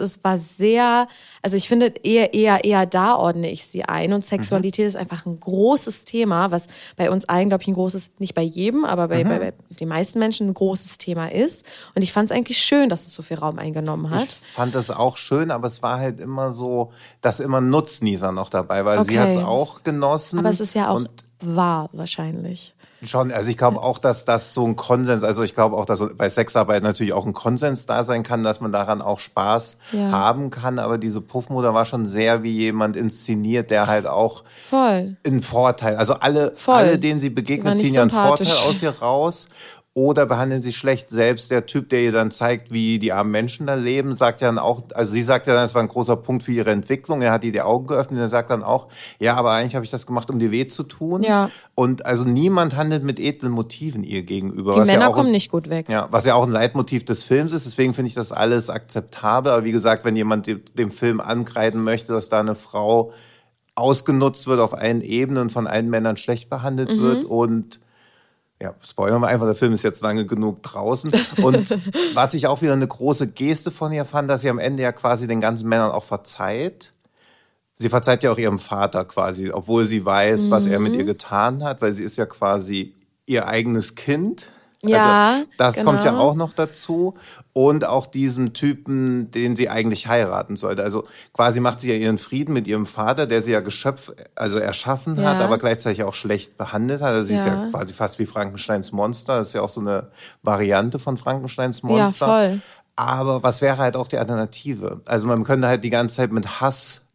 ich finde eher da ordne ich sie ein. Und Sexualität ist einfach ein großes Thema, was bei uns allen, glaube ich, ein großes, nicht bei jedem, aber bei den meisten Menschen ein großes Thema ist. Und ich fand es eigentlich schön, dass es so viel Raum eingenommen hat. Ich fand es auch schön, aber es war halt immer so, dass immer Nutznießer noch dabei war. Sie hat es auch genossen. Aber es ist ja auch wahr wahrscheinlich. Schon, also ich glaube auch, dass das so ein Konsens, also ich glaube auch, dass bei Sexarbeit natürlich auch ein Konsens da sein kann, dass man daran auch Spaß haben kann, aber diese Puffmutter war schon sehr wie jemand inszeniert, der halt auch einen Vorteil, also alle, denen sie begegnet, ziehen ja einen Vorteil aus ihr raus. Oder behandeln sie schlecht. Selbst der Typ, der ihr dann zeigt, wie die armen Menschen da leben, sagt ja dann auch, also sie sagt ja dann, es war ein großer Punkt für ihre Entwicklung. Er hat ihr die Augen geöffnet. Er sagt dann auch, ja, aber eigentlich habe ich das gemacht, um dir weh zu tun. Ja. Und also niemand handelt mit edlen Motiven ihr gegenüber. Die Männer kommen nicht gut weg. Ja, was ja auch ein Leitmotiv des Films ist. Deswegen finde ich das alles akzeptabel. Aber wie gesagt, wenn jemand dem Film ankreiden möchte, dass da eine Frau ausgenutzt wird auf allen Ebenen, von allen Männern schlecht behandelt wird und spoilern wir einfach, der Film ist jetzt lange genug draußen. Und was ich auch wieder eine große Geste von ihr fand, dass sie am Ende ja quasi den ganzen Männern auch verzeiht. Sie verzeiht ja auch ihrem Vater quasi, obwohl sie weiß, was er mit ihr getan hat, weil sie ist ja quasi ihr eigenes Kind. Ja, also das kommt ja auch noch dazu. Und auch diesem Typen, den sie eigentlich heiraten sollte. Also quasi macht sie ja ihren Frieden mit ihrem Vater, der sie ja erschaffen hat, aber gleichzeitig auch schlecht behandelt hat. Also sie ist ja quasi fast wie Frankensteins Monster. Das ist ja auch so eine Variante von Frankensteins Monster. Ja, voll. Aber was wäre halt auch die Alternative? Also man könnte halt die ganze Zeit mit Hass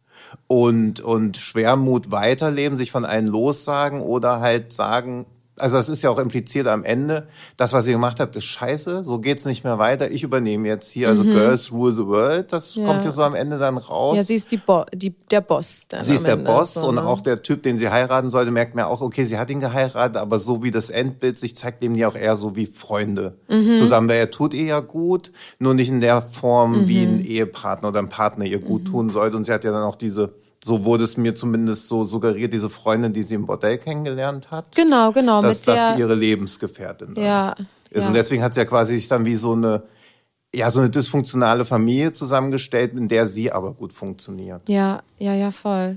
und Schwermut weiterleben, sich von allen lossagen oder halt sagen, also das ist ja auch impliziert am Ende, das, was ihr gemacht habt, ist scheiße, so geht's nicht mehr weiter, ich übernehme jetzt hier, also Girls Rule the World, das kommt ja so am Ende dann raus. Ja, sie ist der Boss. Sie ist der Boss so, und auch der Typ, den sie heiraten sollte, merkt mir auch, okay, sie hat ihn geheiratet, aber so wie das Endbild sich zeigt, nehmen die auch eher so wie Freunde zusammen, weil er tut ihr ja gut, nur nicht in der Form, wie ein Ehepartner oder ein Partner ihr gut tun sollte, und sie hat ja dann auch so wurde es mir zumindest so suggeriert, diese Freundin, die sie im Bordell kennengelernt hat. Genau. Dass das ihre Lebensgefährtin dann ist. Und deswegen hat sie ja quasi sich dann wie so eine dysfunktionale Familie zusammengestellt, in der sie aber gut funktioniert. Ja, voll.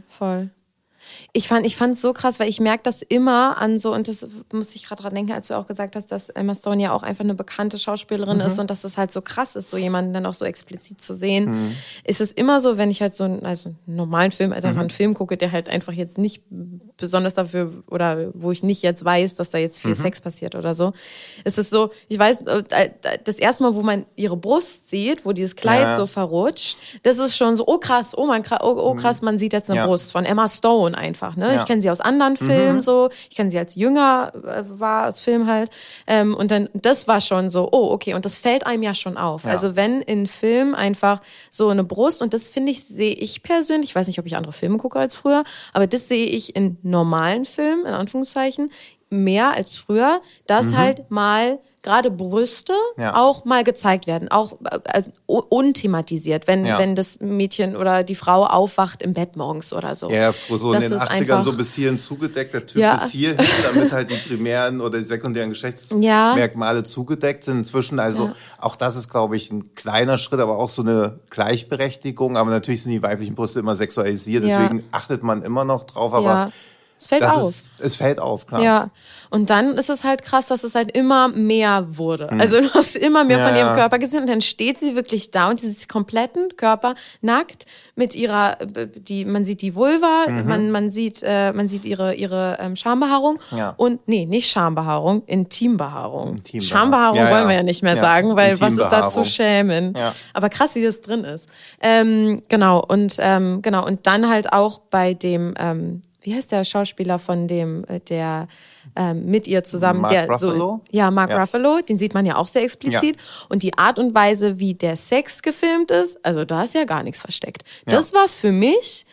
Ich fand's so krass, weil ich merke das immer an so, und das musste ich gerade dran denken, als du auch gesagt hast, dass Emma Stone ja auch einfach eine bekannte Schauspielerin ist und dass das halt so krass ist, so jemanden dann auch so explizit zu sehen. Ist es immer so, wenn ich halt so einen normalen Film, also einfach einen Film gucke, der halt einfach jetzt nicht besonders dafür, oder wo ich nicht jetzt weiß, dass da jetzt viel Sex passiert oder so. Es ist so, ich weiß, das erste Mal, wo man ihre Brust sieht, wo dieses Kleid so verrutscht, das ist schon so, oh krass, oh krass, man sieht jetzt eine Brust von Emma Stone einfach, ne? Ich kenne sie aus anderen Filmen so, ich kenne sie als jünger, war aus Film halt, und dann, das war schon so, oh, okay, und das fällt einem ja schon auf. Also wenn in Film einfach so eine Brust, und das finde ich, sehe ich persönlich, ich weiß nicht, ob ich andere Filme gucke als früher, aber das sehe ich in normalen Filmen, in Anführungszeichen, mehr als früher, dass halt mal gerade Brüste auch mal gezeigt werden, auch unthematisiert, wenn das Mädchen oder die Frau aufwacht im Bett morgens oder so. Ja, so in den 80ern so bis hierhin zugedeckt, der Typ ist hierhin, damit halt die primären oder die sekundären Geschlechtsmerkmale zugedeckt sind. Inzwischen, also auch das ist, glaube ich, ein kleiner Schritt, aber auch so eine Gleichberechtigung. Aber natürlich sind die weiblichen Brüste immer sexualisiert, deswegen achtet man immer noch drauf, aber es fällt auf. Es fällt auf, klar. Ja, und dann ist es halt krass, dass es halt immer mehr wurde. Also du hast immer mehr von ihrem Körper gesehen und dann steht sie wirklich da und dieses kompletten Körper nackt mit ihrer, man sieht die Vulva, man sieht ihre Schambehaarung und, nee, nicht Schambehaarung, Intimbehaarung. Schambehaarung wollen wir ja nicht mehr sagen, weil was ist da zu schämen? Ja. Aber krass, wie das drin ist. Genau, und dann halt auch bei dem, wie heißt der Schauspieler von dem, der mit ihr zusammen, Mark Ruffalo? Mark Ruffalo, den sieht man ja auch sehr explizit. Ja. Und die Art und Weise, wie der Sex gefilmt ist, also da ist ja gar nichts versteckt. Ja. Das war für mich,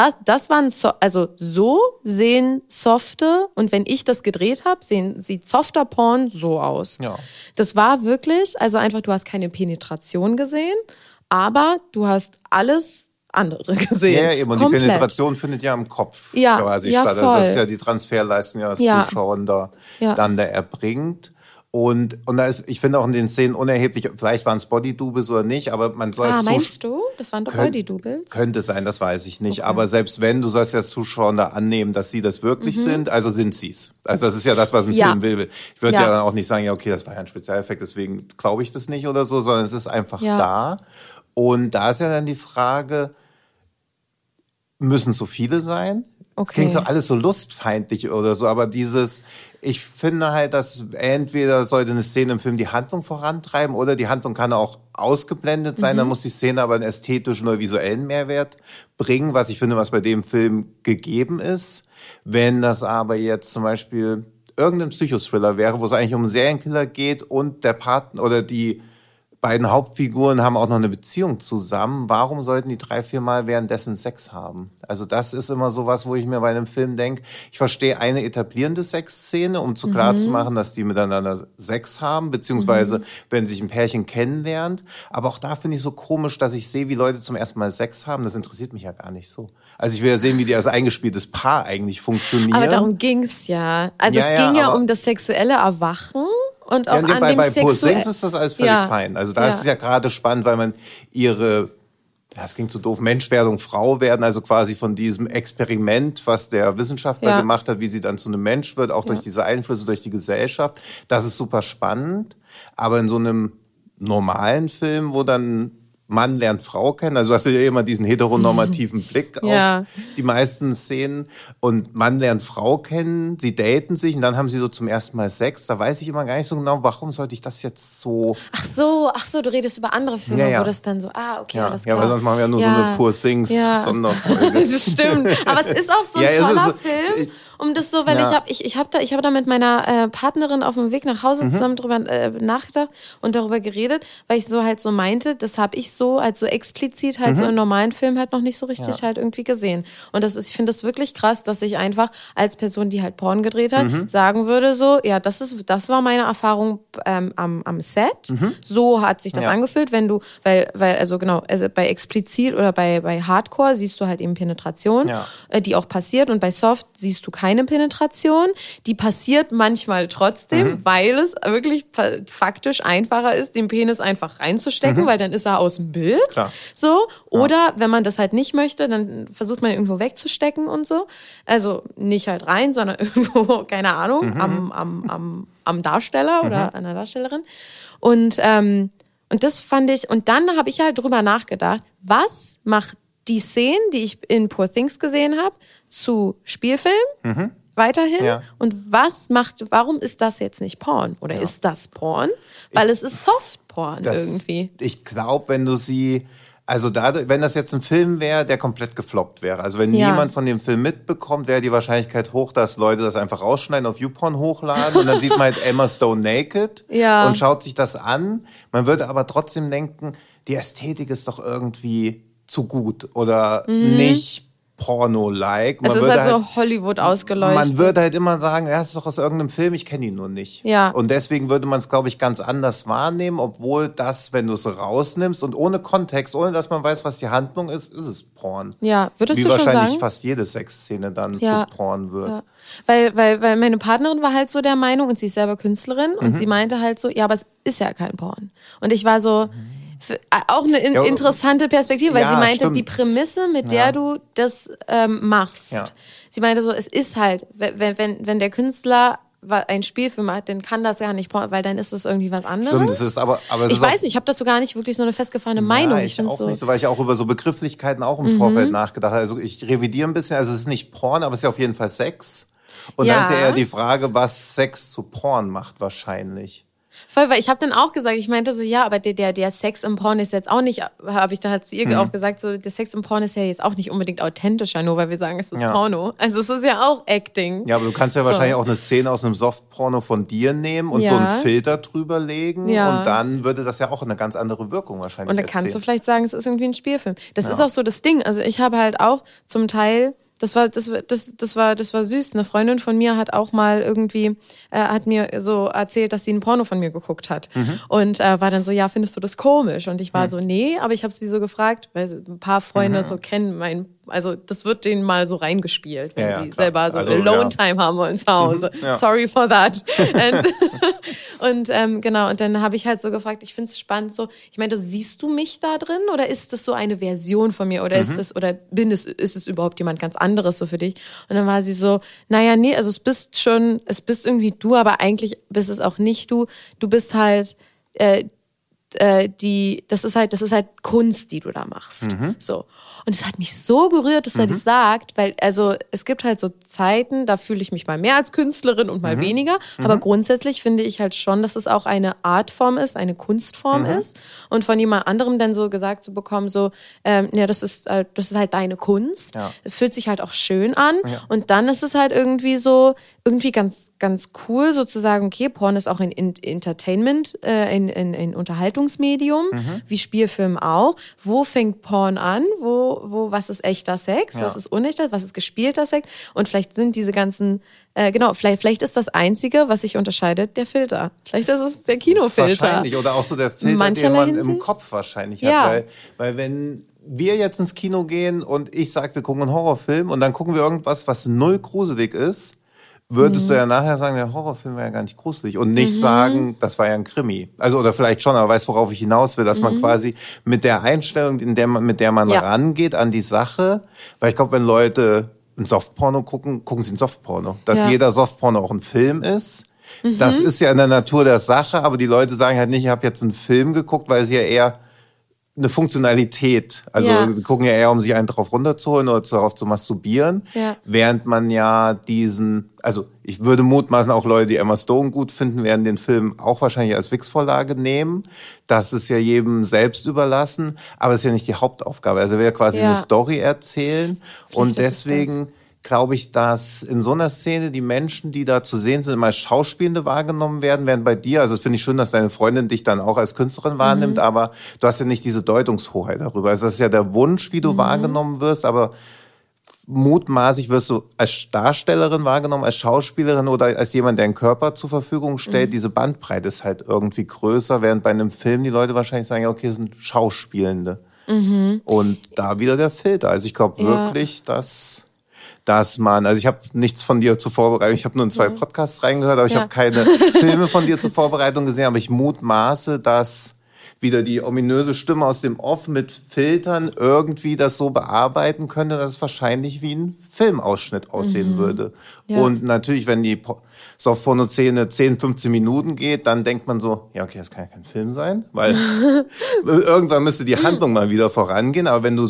also so sehen softe, und wenn ich das gedreht habe, sieht softer Porn so aus. Ja. Das war wirklich, also einfach, du hast keine Penetration gesehen, aber du hast alles andere gesehen. Ja, eben. Und komplett. Die Penetration findet ja im Kopf quasi statt. Voll. Das ist ja die Transferleistung, als Zuschauer dann da erbringt. Und ich finde auch in den Szenen unerheblich, vielleicht waren es Body-Doubles oder nicht, aber man soll es meinst du? Das waren doch Body-Doubles? Könnte sein, das weiß ich nicht. Okay. Aber selbst wenn, du sollst ja als Zuschauer da annehmen, dass sie das wirklich sind, also sind sie es. Also das ist ja das, was ein Film will. Ich würde ja dann auch nicht sagen, ja okay, das war ja ein Spezialeffekt, deswegen glaube ich das nicht oder so, sondern es ist einfach da. Und da ist ja dann die Frage, müssen so viele sein? Okay. Klingt so alles so lustfeindlich oder so, aber ich finde halt, dass entweder sollte eine Szene im Film die Handlung vorantreiben oder die Handlung kann auch ausgeblendet sein, dann muss die Szene aber einen ästhetischen oder visuellen Mehrwert bringen, was ich finde, was bei dem Film gegeben ist. Wenn das aber jetzt zum Beispiel irgendein Psychothriller wäre, wo es eigentlich um einen Serienkiller geht und der Partner oder die beiden Hauptfiguren haben auch noch eine Beziehung zusammen. Warum sollten die 3-4 Mal währenddessen Sex haben? Also das ist immer sowas, wo ich mir bei einem Film denke, ich verstehe eine etablierende Sexszene, um klar zu machen, dass die miteinander Sex haben, beziehungsweise wenn sich ein Pärchen kennenlernt. Aber auch da finde ich so komisch, dass ich sehe, wie Leute zum ersten Mal Sex haben. Das interessiert mich ja gar nicht so. Also ich will ja sehen, wie die als eingespieltes Paar eigentlich funktionieren. Aber darum ging's ja. Also es ging ja um das sexuelle Erwachen. Und auch bei Poor Things ist das alles völlig fein. Also da ist es ja gerade spannend, weil man das klingt so doof, Menschwerdung, Frau werden, also quasi von diesem Experiment, was der Wissenschaftler gemacht hat, wie sie dann zu einem Mensch wird, auch durch diese Einflüsse, durch die Gesellschaft. Das ist super spannend. Aber in so einem normalen Film, wo dann Mann lernt Frau kennen, also hast du ja immer diesen heteronormativen Blick auf die meisten Szenen und Mann lernt Frau kennen, sie daten sich und dann haben sie so zum ersten Mal Sex, da weiß ich immer gar nicht so genau, warum sollte ich das jetzt so... Ach so, du redest über andere Filme, wo das dann so, okay, alles klar. Ja, weil sonst machen wir ja nur so eine Poor Things Sonderfolge. Das stimmt, aber es ist auch so ein toller Film. Um das so, weil ich habe da mit meiner Partnerin auf dem Weg nach Hause zusammen drüber nachgedacht und darüber geredet, weil ich so halt so meinte, das habe ich so halt so explizit halt so im normalen Film halt noch nicht so richtig halt irgendwie gesehen. Und ich finde das wirklich krass, dass ich einfach als Person, die halt Porn gedreht hat, sagen würde so, ja, das war meine Erfahrung am Set. So hat sich das angefühlt, wenn du, weil also bei explizit oder bei Hardcore siehst du halt eben Penetration, die auch passiert und bei Soft siehst du keine Penetration, die passiert manchmal trotzdem, weil es wirklich faktisch einfacher ist, den Penis einfach reinzustecken, weil dann ist er aus dem Bild. Klar. So. Oder wenn man das halt nicht möchte, dann versucht man irgendwo wegzustecken und so. Also nicht halt rein, sondern irgendwo, keine Ahnung, am Darsteller oder an der Darstellerin. Und das fand ich, und dann habe ich halt drüber nachgedacht, was macht die Szenen, die ich in Poor Things gesehen habe, zu Spielfilm weiterhin. Ja. Und warum ist das jetzt nicht Porn? Oder ist das Porn? Weil es ist Softporn irgendwie. Ich glaube, wenn das jetzt ein Film wäre, der komplett gefloppt wäre, also wenn niemand von dem Film mitbekommt, wäre die Wahrscheinlichkeit hoch, dass Leute das einfach rausschneiden, auf YouPorn hochladen und dann sieht man halt Emma Stone naked und schaut sich das an. Man würde aber trotzdem denken, die Ästhetik ist doch irgendwie zu gut oder nicht Porno-like. Es ist halt so Hollywood ausgeleuchtet. Man würde halt immer sagen, ja, das ist doch aus irgendeinem Film, ich kenne ihn nur nicht. Ja. Und deswegen würde man es, glaube ich, ganz anders wahrnehmen, obwohl das, wenn du es rausnimmst und ohne Kontext, ohne dass man weiß, was die Handlung ist es Porn. Ja, würdest du schon sagen? Wie wahrscheinlich fast jede Sexszene dann zu Porn wird. Ja. Weil meine Partnerin war halt so der Meinung, und sie ist selber Künstlerin, und sie meinte halt so, ja, aber es ist ja kein Porn. Und ich war so... Auch eine interessante Perspektive, weil sie meinte, stimmt. Die Prämisse, mit der du das machst, sie meinte so, es ist halt, wenn der Künstler ein Spielfilm hat, dann kann das ja nicht, weil dann ist es irgendwie was anderes. Stimmt, es ist aber ich weiß nicht, ich habe dazu gar nicht wirklich so eine festgefahrene Meinung. Ich auch nicht so, weil ich auch über so Begrifflichkeiten auch im Vorfeld nachgedacht habe. Also ich revidiere ein bisschen, also es ist nicht Porn, aber es ist ja auf jeden Fall Sex. Und dann ist ja eher die Frage, was Sex zu Porn macht wahrscheinlich. Voll, weil ich habe dann auch gesagt, ich meinte so, ja, aber der Sex im Porn ist jetzt auch nicht, habe ich dann halt zu ihr auch gesagt, so der Sex im Porn ist ja jetzt auch nicht unbedingt authentischer, nur weil wir sagen, es ist Porno. Also es ist ja auch Acting. Ja, aber du kannst ja wahrscheinlich auch eine Szene aus einem Softporno von dir nehmen und so einen Filter drüber legen und dann würde das ja auch eine ganz andere Wirkung wahrscheinlich Und dann kannst du vielleicht sagen, es ist irgendwie ein Spielfilm. Das ist auch so das Ding. Also ich habe halt auch zum Teil... Das war süß. Eine Freundin von mir hat auch mal irgendwie, hat mir so erzählt, dass sie ein Porno von mir geguckt hat. Und war dann so, ja, findest du das komisch? Und ich war so, nee, aber ich habe sie so gefragt, weil ein paar Freunde so kennen also das wird denen mal so reingespielt, wenn sie selber so Alone-Time haben wollen zu Hause. Sorry for that. Und genau, und dann habe ich halt so gefragt, ich finde es spannend, so, ich meine, siehst du mich da drin oder ist das so eine Version von mir oder ist es überhaupt jemand ganz anderes so für dich? Und dann war sie so, naja, nee, also es bist irgendwie du, aber eigentlich bist es auch nicht du. Du bist halt das ist halt Kunst, die du da machst. So. Und es hat mich so gerührt, dass er das sagt, weil, also, es gibt halt so Zeiten, da fühle ich mich mal mehr als Künstlerin und mal weniger, aber grundsätzlich finde ich halt schon, dass es auch eine Artform ist, eine Kunstform ist und von jemand anderem dann so gesagt zu bekommen, so, ja, das ist halt deine Kunst, fühlt sich halt auch schön an und dann ist es halt irgendwie ganz, ganz cool sozusagen, okay, Porn ist auch ein Entertainment, ein Unterhaltungsmedium, wie Spielfilm auch. Wo fängt Porn an? Was ist echter Sex? Was ist unechter? Was ist gespielter Sex? Und vielleicht sind diese ganzen, vielleicht ist das Einzige, was sich unterscheidet, der Filter. Vielleicht ist es der Kinofilter. Wahrscheinlich. Oder auch so der Filter, den man im Kopf wahrscheinlich hat. Weil wenn wir jetzt ins Kino gehen und ich sage, wir gucken einen Horrorfilm und dann gucken wir irgendwas, was null gruselig ist, würdest du ja nachher sagen, der Horrorfilm war ja gar nicht gruselig und nicht sagen, das war ja ein Krimi. Also, oder vielleicht schon, aber weißt, worauf ich hinaus will, dass man quasi mit der Einstellung, mit der man rangeht an die Sache, weil ich glaube, wenn Leute ein Softporno gucken sie ein Softporno. Dass jeder Softporno auch ein Film ist, das ist ja in der Natur der Sache, aber die Leute sagen halt nicht, ich habe jetzt einen Film geguckt, weil sie ja eher eine Funktionalität. Also sie gucken ja eher, um sich einen drauf runterzuholen oder darauf zu masturbieren. Während man ja ich würde mutmaßen, auch Leute, die Emma Stone gut finden, werden den Film auch wahrscheinlich als Wix-Vorlage nehmen. Das ist ja jedem selbst überlassen. Aber es ist ja nicht die Hauptaufgabe. Also er will quasi eine Story erzählen. Und deswegen glaube ich, dass in so einer Szene die Menschen, die da zu sehen sind, immer als Schauspielende wahrgenommen werden, während bei dir, also das finde ich schön, dass deine Freundin dich dann auch als Künstlerin wahrnimmt, aber du hast ja nicht diese Deutungshoheit darüber. Also das ist ja der Wunsch, wie du wahrgenommen wirst, aber mutmaßlich wirst du als Darstellerin wahrgenommen, als Schauspielerin oder als jemand, der einen Körper zur Verfügung stellt. Diese Bandbreite ist halt irgendwie größer, während bei einem Film die Leute wahrscheinlich sagen, ja, okay, das sind Schauspielende. Und da wieder der Filter. Also ich glaube wirklich, dass also ich habe nichts von dir zur Vorbereitung, ich habe nur in 2 Podcasts reingehört, aber ich habe keine Filme von dir zur Vorbereitung gesehen, aber ich mutmaße, dass wieder die ominöse Stimme aus dem Off mit Filtern irgendwie das so bearbeiten könnte, dass es wahrscheinlich wie ein Filmausschnitt aussehen würde. Und natürlich, wenn die Softporno-Szene 10, 15 Minuten geht, dann denkt man so, ja okay, das kann ja kein Film sein, weil irgendwann müsste die Handlung mal wieder vorangehen, aber wenn du so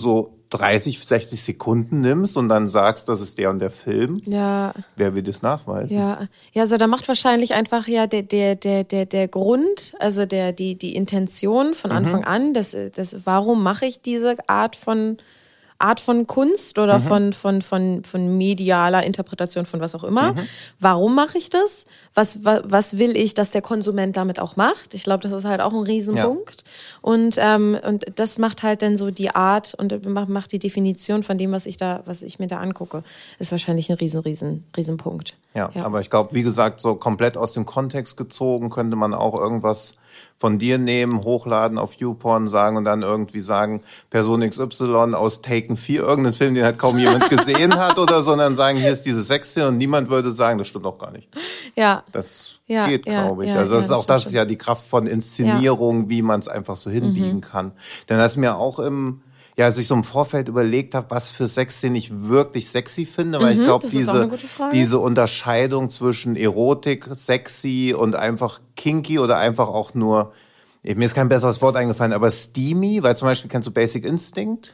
30, 60 Sekunden nimmst und dann sagst, das ist der und der Film, wer will das nachweisen? Ja, also da macht wahrscheinlich einfach der Grund, also die Intention von Anfang an, warum mache ich diese Art von Kunst oder von medialer Interpretation von was auch immer. Warum mache ich das? Was will ich, dass der Konsument damit auch macht? Ich glaube, das ist halt auch ein Riesenpunkt. Ja. Und das macht halt dann so die Art und macht die Definition von dem, was ich mir da angucke, ist wahrscheinlich ein Riesenpunkt. Ja, aber ich glaube, wie gesagt, so komplett aus dem Kontext gezogen könnte man auch irgendwas von dir nehmen, hochladen auf YouPorn, sagen und dann irgendwie sagen, Person XY aus Taken 4, irgendeinen Film, den halt kaum jemand gesehen hat oder so, und dann sagen, hier ist diese Sexszene und niemand würde sagen, das stimmt doch gar nicht. Ja. Das geht, glaube ich. Also das ist ja die Kraft von Inszenierung, wie man es einfach so hinbiegen kann. Denn das ist mir auch als ich so im Vorfeld überlegt habe, was für Sexszenen ich wirklich sexy finde, weil ich glaube, diese Unterscheidung zwischen Erotik, sexy und einfach kinky oder einfach auch nur, mir ist kein besseres Wort eingefallen, aber steamy, weil zum Beispiel kennst du Basic Instinct?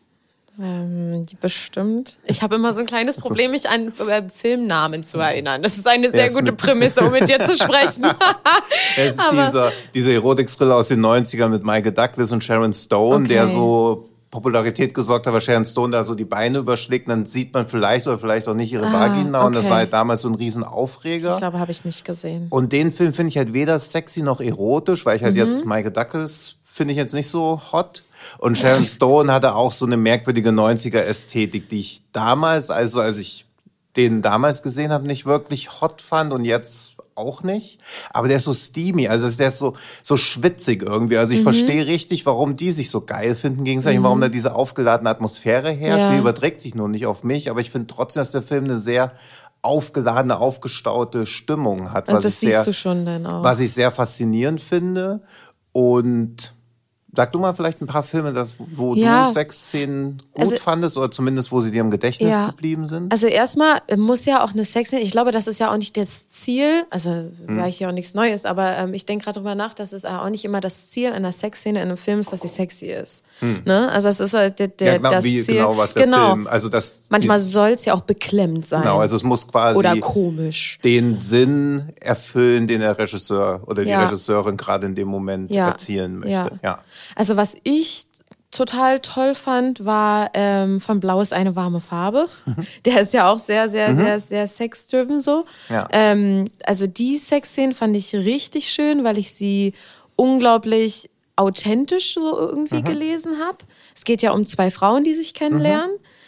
Bestimmt. Ich habe immer so ein kleines Problem, mich an Filmnamen zu erinnern. Das ist eine sehr gute Prämisse, um mit dir zu sprechen. Es ist dieser Erotik-Thriller aus den 90ern mit Michael Douglas und Sharon Stone, der so Popularität gesorgt hat, weil Sharon Stone da so die Beine überschlägt, dann sieht man vielleicht oder vielleicht auch nicht ihre Vagina und das war halt damals so ein Riesenaufreger. Ich glaube, habe ich nicht gesehen. Und den Film finde ich halt weder sexy noch erotisch, weil ich halt jetzt Michael Douglas finde ich jetzt nicht so hot. Und Sharon Stone hatte auch so eine merkwürdige 90er-Ästhetik, die ich damals, also als ich den damals gesehen habe, nicht wirklich hot fand und jetzt auch nicht. Aber der ist so steamy, also der ist so schwitzig irgendwie. Also ich verstehe richtig, warum die sich so geil finden gegenseitig, warum da diese aufgeladene Atmosphäre herrscht. Die überträgt sich nur nicht auf mich, aber ich finde trotzdem, dass der Film eine sehr aufgeladene, aufgestaute Stimmung hat, was ich sehr faszinierend finde. Und sag du mal vielleicht ein paar Filme, wo du Sexszenen gut fandest oder zumindest, wo sie dir im Gedächtnis geblieben sind. Also erstmal muss ja auch eine Sexszene, ich glaube, das ist ja auch nicht das Ziel, also sage ich ja auch nichts Neues, aber ich denke gerade drüber nach, dass es auch nicht immer das Ziel einer Sexszene in einem Film ist, dass sie sexy ist. Ne? Also es ist halt das Ziel. Genau, was der Film, also manchmal soll es ja auch beklemmend sein. Genau, also es muss quasi oder komisch den Sinn erfüllen, den der Regisseur oder die Regisseurin gerade in dem Moment erzielen möchte. Ja. Also was ich total toll fand, war von Blau ist eine warme Farbe. Der ist ja auch sehr, sehr, sehr, sehr sex-driven so. Ja. Also die Sexszenen fand ich richtig schön, weil ich sie unglaublich authentisch so irgendwie gelesen habe. Es geht ja um 2 Frauen, die sich kennenlernen.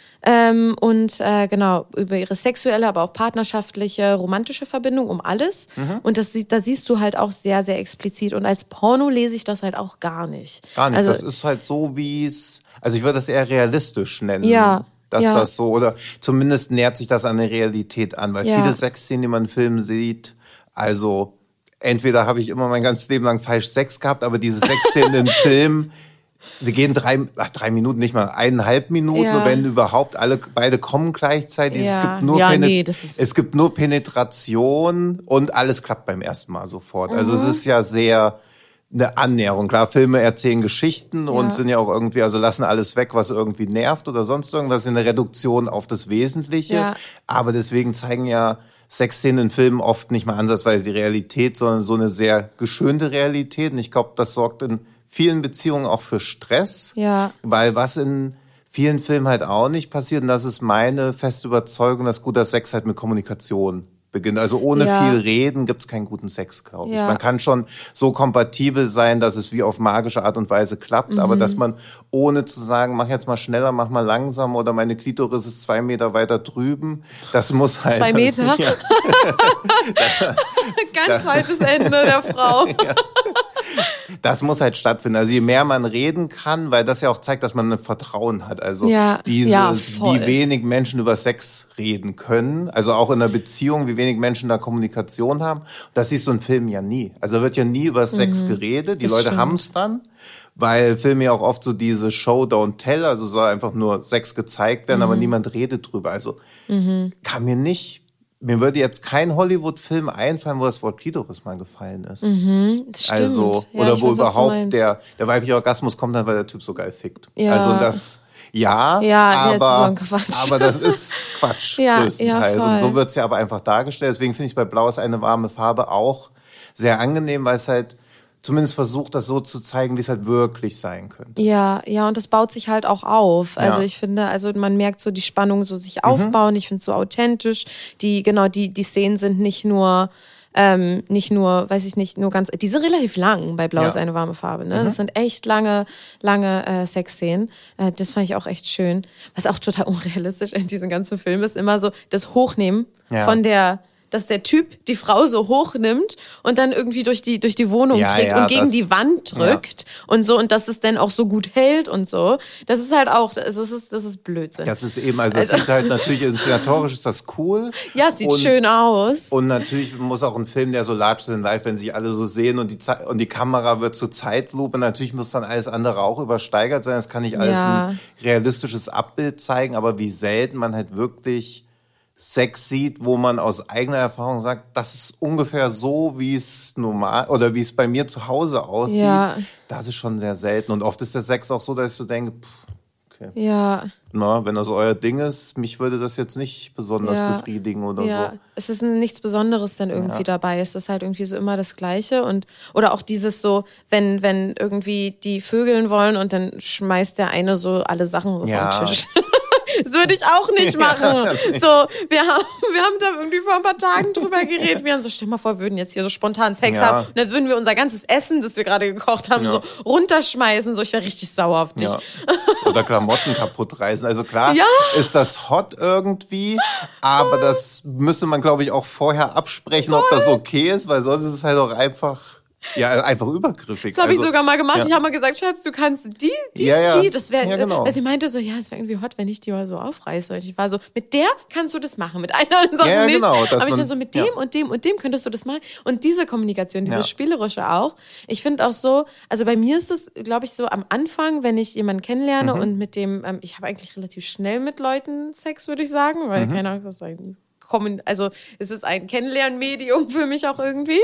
Genau, über ihre sexuelle, aber auch partnerschaftliche, romantische Verbindung, um alles. Und da siehst du halt auch sehr, sehr explizit. Und als Porno lese ich das halt auch gar nicht. Gar nicht, also, das ist halt so, wie es, also ich würde das eher realistisch nennen. Ja. Das so, oder zumindest nähert sich das an der Realität an, weil viele Sexszenen, die man im Film sieht, also entweder habe ich immer mein ganzes Leben lang falsch Sex gehabt, aber diese Sexszenen im Film, sie gehen 3 Minuten, nicht mal 1,5 Minuten, wenn überhaupt, beide kommen gleichzeitig. Ja. Es gibt nur Penetration und alles klappt beim ersten Mal sofort. Also es ist ja sehr eine Annäherung. Klar, Filme erzählen Geschichten und sind ja auch irgendwie, also lassen alles weg, was irgendwie nervt oder sonst irgendwas, ist eine Reduktion auf das Wesentliche. Ja. Aber deswegen zeigen ja Sexszenen in Filmen oft nicht mal ansatzweise die Realität, sondern so eine sehr geschönte Realität. Und ich glaube, das sorgt in vielen Beziehungen auch für Stress, weil was in vielen Filmen halt auch nicht passiert, und das ist meine feste Überzeugung, dass guter Sex halt mit Kommunikation beginnt. Also ohne viel Reden gibt's keinen guten Sex, glaube ich. Man kann schon so kompatibel sein, dass es wie auf magische Art und Weise klappt, aber dass man ohne zu sagen, mach jetzt mal schneller, mach mal langsam oder meine Klitoris ist 2 Meter weiter drüben, das muss halt... 2 Meter? Ja. Ganz falsches Ende der Frau. Ja. Das muss halt stattfinden. Also je mehr man reden kann, weil das ja auch zeigt, dass man ein Vertrauen hat. Also wie wenig Menschen über Sex reden können. Also auch in einer Beziehung, wie wenig Menschen da Kommunikation haben. Das siehst du in Filmen ja nie. Also wird ja nie über Sex geredet. Die Leute haben es dann, weil Filme ja auch oft so diese Show don't tell, also soll einfach nur Sex gezeigt werden, aber niemand redet drüber. Also mir würde jetzt kein Hollywood-Film einfallen, wo das Wort Klitoris mal gefallen ist. Das stimmt. Also, oder wo überhaupt der weibliche Orgasmus kommt dann, weil der Typ so geil fickt. Ja. Also Ja, Ja, das ist so ein Quatsch. aber das ist Quatsch Ja, größtenteils. ja, Und so voll. wird's ja aber einfach dargestellt. Deswegen finde ich bei Blau ist eine warme Farbe auch sehr angenehm, weil es halt zumindest versucht, das so zu zeigen, wie es halt wirklich sein könnte. Ja, ja, und das baut sich halt auch auf. Also Ja. ich finde, also man merkt so die Spannung so sich aufbauen. Ich finde es so authentisch. Die Szenen sind nicht nur, weiß ich nicht, nur ganz, die sind relativ lang bei Blau Ja. ist eine warme Farbe, ne? Das sind echt lange Sexszenen. Das fand ich auch echt schön. Was auch total unrealistisch in diesem ganzen Film ist, immer so das Hochnehmen Ja. dass der Typ die Frau so hochnimmt und dann irgendwie durch die Wohnung Ja, trägt ja, und gegen das- die Wand drückt und so und dass es dann auch so gut hält und so. Das ist halt auch, das ist Blödsinn. Das ist eben, also es sieht halt natürlich inszenatorisch ist das cool. Ja, es sieht Und- schön aus. Und natürlich muss auch ein Film, der so large in live, wenn sich alle so sehen und die Kamera wird zur Zeitlupe, natürlich muss dann alles andere auch übersteigert sein. Es kann nicht alles Ja. ein realistisches Abbild zeigen, aber wie selten man halt wirklich Sex sieht, wo man aus eigener Erfahrung sagt, das ist ungefähr so, wie es normal oder wie es bei mir zu Hause aussieht. Ja. Das ist schon sehr selten. Und oft ist der Sex auch so, dass ich so denke, okay. Ja, Na, wenn das euer Ding ist, mich würde das jetzt nicht besonders Ja. befriedigen oder ja. so. Es ist nichts Besonderes dann irgendwie dabei. Es ist halt irgendwie so immer das Gleiche oder auch dieses so, wenn irgendwie die vögeln wollen und dann schmeißt der eine so alle Sachen so Ja. vom Tisch. Das würde ich auch nicht machen. So, wir haben da irgendwie vor ein paar Tagen drüber geredet. Wir haben so, stell mal vor, wir würden jetzt hier so spontan Sex Ja. haben und dann würden wir unser ganzes Essen, das wir gerade gekocht haben, Ja. so runterschmeißen. So, ich wäre richtig sauer auf dich. Ja. Oder Klamotten kaputt reißen. Also klar Ja. ist das hot irgendwie, aber das müsste man, glaube ich, auch vorher absprechen, ob das okay ist, weil sonst ist es halt auch einfach übergriffig. Das habe ich Also, sogar mal gemacht. ja. Ich habe mal gesagt, Schatz, du kannst die, Ja. das wäre, Ja, genau. weil sie meinte so, ja, es wäre irgendwie hot, wenn ich die mal so aufreiße. Und ich war so, mit der kannst du das machen, mit einer Sache Ja, nicht. genau, dass Aber ich man- dann so, mit ja. dem und dem und dem könntest du das machen. Und diese Kommunikation, dieses Ja. Spielerische auch. Ich finde auch so, also bei mir ist das, glaube ich, so am Anfang, wenn ich jemanden kennenlerne Mhm. und mit dem, ich habe eigentlich relativ schnell mit Leuten Sex, würde ich sagen, weil, keine Ahnung, das war also es ist ein Kennenlernmedium für mich auch irgendwie.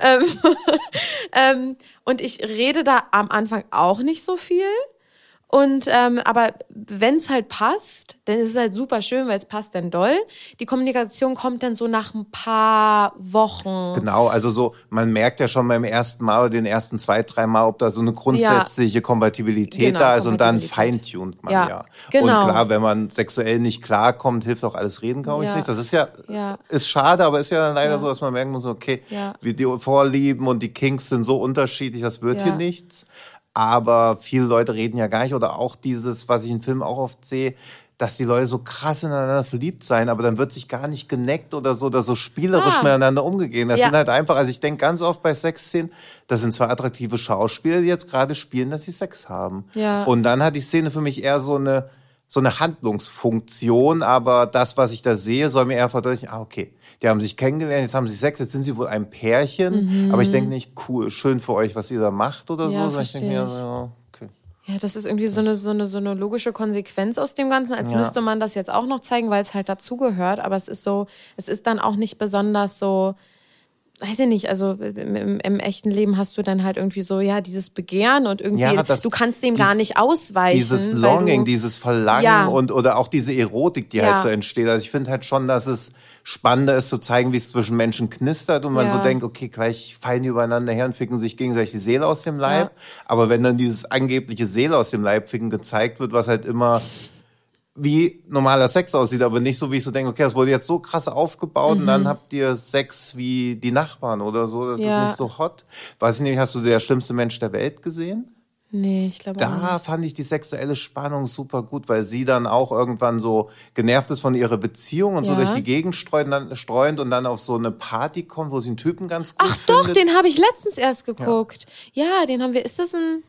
Und ich rede da am Anfang auch nicht so viel. Und aber wenn es halt passt, dann ist es halt super schön, weil es passt dann doll. Die Kommunikation kommt dann so nach ein paar Wochen. Genau, also so, man merkt ja schon beim ersten Mal oder den ersten 2, 3 Mal, ob da so eine grundsätzliche Kompatibilität Genau, da ist und dann Kompatibilität. feintunt man Ja, ja. genau. Und klar, wenn man sexuell nicht klarkommt, hilft auch alles reden, glaube ich Ja. nicht. Das ist Ja. ist schade, aber ist ja dann leider Ja. so, dass man merken muss, okay, Ja. wie die Vorlieben und die Kinks sind so unterschiedlich, das wird Ja. hier nichts. Aber viele Leute reden ja gar nicht oder auch dieses, was ich in Filmen auch oft sehe, dass die Leute so krass ineinander verliebt sein, aber dann wird sich gar nicht geneckt oder so spielerisch miteinander umgegangen. Das Ja. sind halt einfach, also ich denke ganz oft bei Sexszenen, das sind zwar attraktive Schauspieler, die jetzt gerade spielen, dass sie Sex haben. Ja. Und dann hat die Szene für mich eher so eine Handlungsfunktion, aber das, was ich da sehe, soll mir eher verdeutlichen, okay, die haben sich kennengelernt, jetzt haben sie Sex, jetzt sind sie wohl ein Pärchen, aber ich denke nicht, cool, schön für euch, was ihr da macht oder Ja, so, sondern ich denke mir, verstehe ich. ja, okay. Ja, das ist irgendwie so eine logische Konsequenz aus dem Ganzen, als Ja. müsste man das jetzt auch noch zeigen, weil es halt dazugehört. Aber es ist dann auch nicht besonders so, weiß ich nicht, also im echten Leben hast du dann halt irgendwie so, ja, dieses Begehren und irgendwie, Ja, du kannst dem gar nicht ausweichen. Dieses weil Longing, du, dieses Verlangen Ja. oder auch diese Erotik, die Ja. halt so entsteht. Also ich finde halt schon, dass es spannender ist zu zeigen, wie es zwischen Menschen knistert und man Ja. so denkt, okay, gleich fallen die übereinander her und ficken sich gegenseitig die Seele aus dem Leib. Aber wenn dann dieses angebliche Seele aus dem Leib ficken gezeigt wird, was halt immer wie normaler Sex aussieht, aber nicht so, wie ich so denke, okay, das wurde jetzt so krass aufgebaut und dann habt ihr Sex wie die Nachbarn oder so, das Ja. ist nicht so hot. Weiß ich nicht, hast du Der schlimmste Mensch der Welt gesehen? Nee, ich glaube auch nicht. Da fand ich die sexuelle Spannung super gut, weil sie dann auch irgendwann so genervt ist von ihrer Beziehung und so Ja. durch die Gegend streunt und dann auf so eine Party kommt, wo sie einen Typen ganz gut Ach doch, findet. den habe ich letztens erst geguckt. Ja, den haben wir, ist das ein...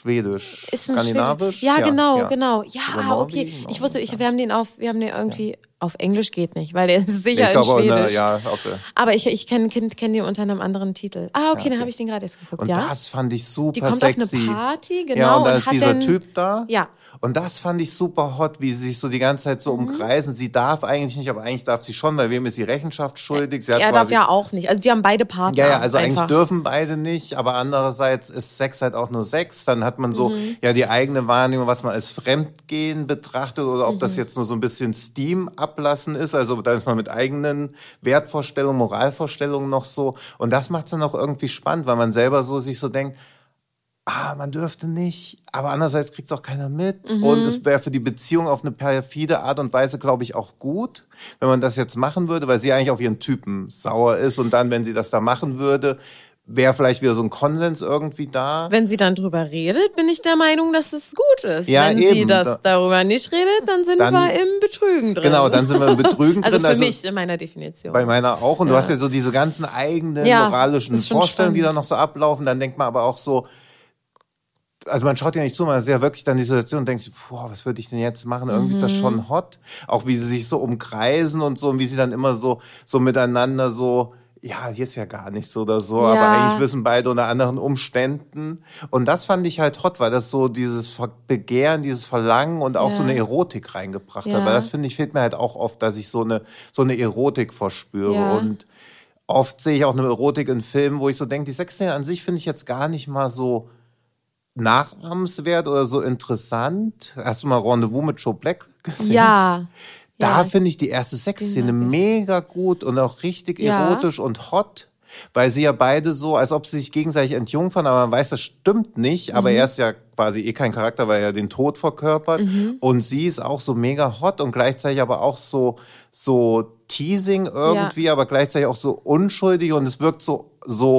Schwedisch, Ist ein skandinavisch? Ja, genau. Über Ja, okay. Norwegen, Ich wusste, wir haben den irgendwie Auf Englisch geht nicht, weil der ist sicher Ich glaube, in Schwedisch. Aber ich kenn den unter einem anderen Titel. Ah, okay, dann habe ich den gerade erst geguckt. Und ja? das fand ich super Die kommt sexy. auf eine Party, genau. Ja, und da ist dieser Typ da. Ja. Und das fand ich super hot, wie sie sich so die ganze Zeit so umkreisen. Sie darf eigentlich nicht, aber eigentlich darf sie schon, weil wem ist sie Rechenschaft schuldig? Sie hat er darf ja auch nicht. Also die haben beide Partner. Ja, also einfach. eigentlich dürfen beide nicht, aber andererseits ist Sex halt auch nur Sex. Dann hat man so ja die eigene Wahrnehmung, was man als Fremdgehen betrachtet oder ob das jetzt nur so ein bisschen Steam ablassen ist. Also da ist man mit eigenen Wertvorstellungen, Moralvorstellungen noch so. Und das macht es dann auch irgendwie spannend, weil man selber so sich so denkt, man dürfte nicht, aber andererseits kriegt es auch keiner mit. Und es wäre für die Beziehung auf eine perfide Art und Weise, glaube ich, auch gut, wenn man das jetzt machen würde, weil sie eigentlich auf ihren Typen sauer ist. Und dann, wenn sie das da machen würde, wäre vielleicht wieder so ein Konsens irgendwie da. Wenn sie dann drüber redet, bin ich der Meinung, dass es gut ist. Ja, wenn eben. sie darüber nicht redet, dann sind wir im Betrügen drin. Genau, dann sind wir im Betrügen also drin. Für mich in meiner Definition. Bei meiner auch. Und du hast ja so diese ganzen eigenen moralischen Vorstellungen, die da noch so ablaufen. Dann denkt man aber auch so, also man schaut ja nicht zu, man ist ja wirklich dann die Situation und denkt sich, was würde ich denn jetzt machen? Irgendwie ist das schon hot. Auch wie sie sich so umkreisen und so und wie sie dann immer so miteinander so, ja, hier ist ja gar nicht so oder so, aber eigentlich wissen beide unter anderen Umständen. Und das fand ich halt hot, weil das so dieses Begehren, dieses Verlangen und auch so eine Erotik reingebracht hat. Weil das, finde ich, fehlt mir halt auch oft, dass ich so eine Erotik verspüre. Ja. Und oft sehe ich auch eine Erotik in Filmen, wo ich so denke, die Sexszene an sich finde ich jetzt gar nicht mal so nachahmenswert oder so interessant. Hast du mal Rendezvous mit Joe Black gesehen? Ja. Da finde ich die erste Sexszene mega gut und auch richtig erotisch und hot, weil sie ja beide so, als ob sie sich gegenseitig entjungfern, aber man weiß, das stimmt nicht, aber er ist ja quasi kein Charakter, weil er den Tod verkörpert und sie ist auch so mega hot und gleichzeitig aber auch so teasing irgendwie, aber gleichzeitig auch so unschuldig und es wirkt so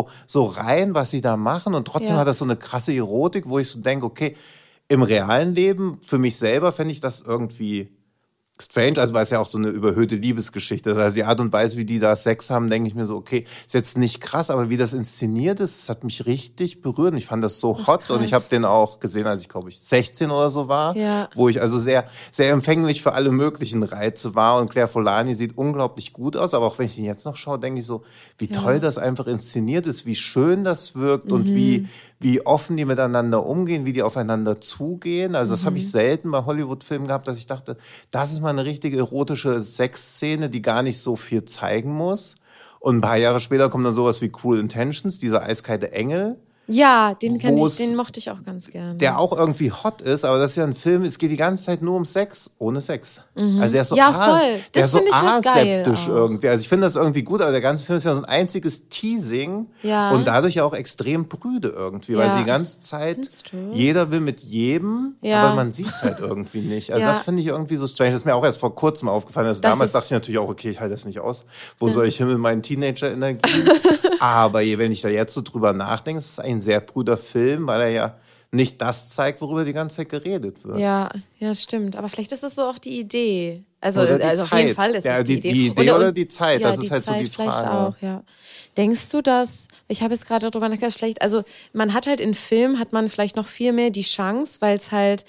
rein, was sie da machen und trotzdem hat das so eine krasse Erotik, wo ich so denke, okay, im realen Leben, für mich selber fände ich das irgendwie strange, also weil es ja auch so eine überhöhte Liebesgeschichte ist. Also die Art und Weise, wie die da Sex haben, denke ich mir so, okay, ist jetzt nicht krass, aber wie das inszeniert ist, das hat mich richtig berührt. Und ich fand das so hot und ich habe den auch gesehen, als ich, glaube ich, 16 oder so war, wo ich also sehr, sehr empfänglich für alle möglichen Reize war. Und Claire Forlani sieht unglaublich gut aus, aber auch wenn ich ihn jetzt noch schaue, denke ich so, wie toll das einfach inszeniert ist, wie schön das wirkt und wie offen die miteinander umgehen, wie die aufeinander zugehen. Also das habe ich selten bei Hollywood-Filmen gehabt, dass ich dachte, das ist mal eine richtige erotische Sexszene, die gar nicht so viel zeigen muss. Und ein paar Jahre später kommt dann sowas wie Cruel Intentions, dieser eiskalte Engel. Ja, den mochte ich auch ganz gerne. Der auch irgendwie hot ist, aber das ist ja ein Film, es geht die ganze Zeit nur um Sex, ohne Sex. Also der ist so, voll. Der ist so halt aseptisch irgendwie. Also ich finde das irgendwie gut, aber der ganze Film ist ja so ein einziges Teasing und dadurch ja auch extrem prüde irgendwie, weil sie die ganze Zeit, jeder will mit jedem, aber man sieht es halt irgendwie nicht. Also das finde ich irgendwie so strange. Das ist mir auch erst vor kurzem aufgefallen. Also damals dachte ich natürlich auch, okay, ich halte das nicht aus. Wo soll ich hin mit meinen Teenager-Energien? Aber wenn ich da jetzt so drüber nachdenke, ist es ein sehr prüder Film, weil er ja nicht das zeigt, worüber die ganze Zeit geredet wird. Ja, stimmt. Aber vielleicht ist es so auch die Idee. Also auf jeden Fall ist es die Idee. Die Idee oder die Zeit, das ist halt Zeit so die Frage. Vielleicht auch, ja. Denkst du, dass, ich habe jetzt gerade drüber nachgedacht, vielleicht, also man hat halt in Filmen, hat man vielleicht noch viel mehr die Chance, weil es halt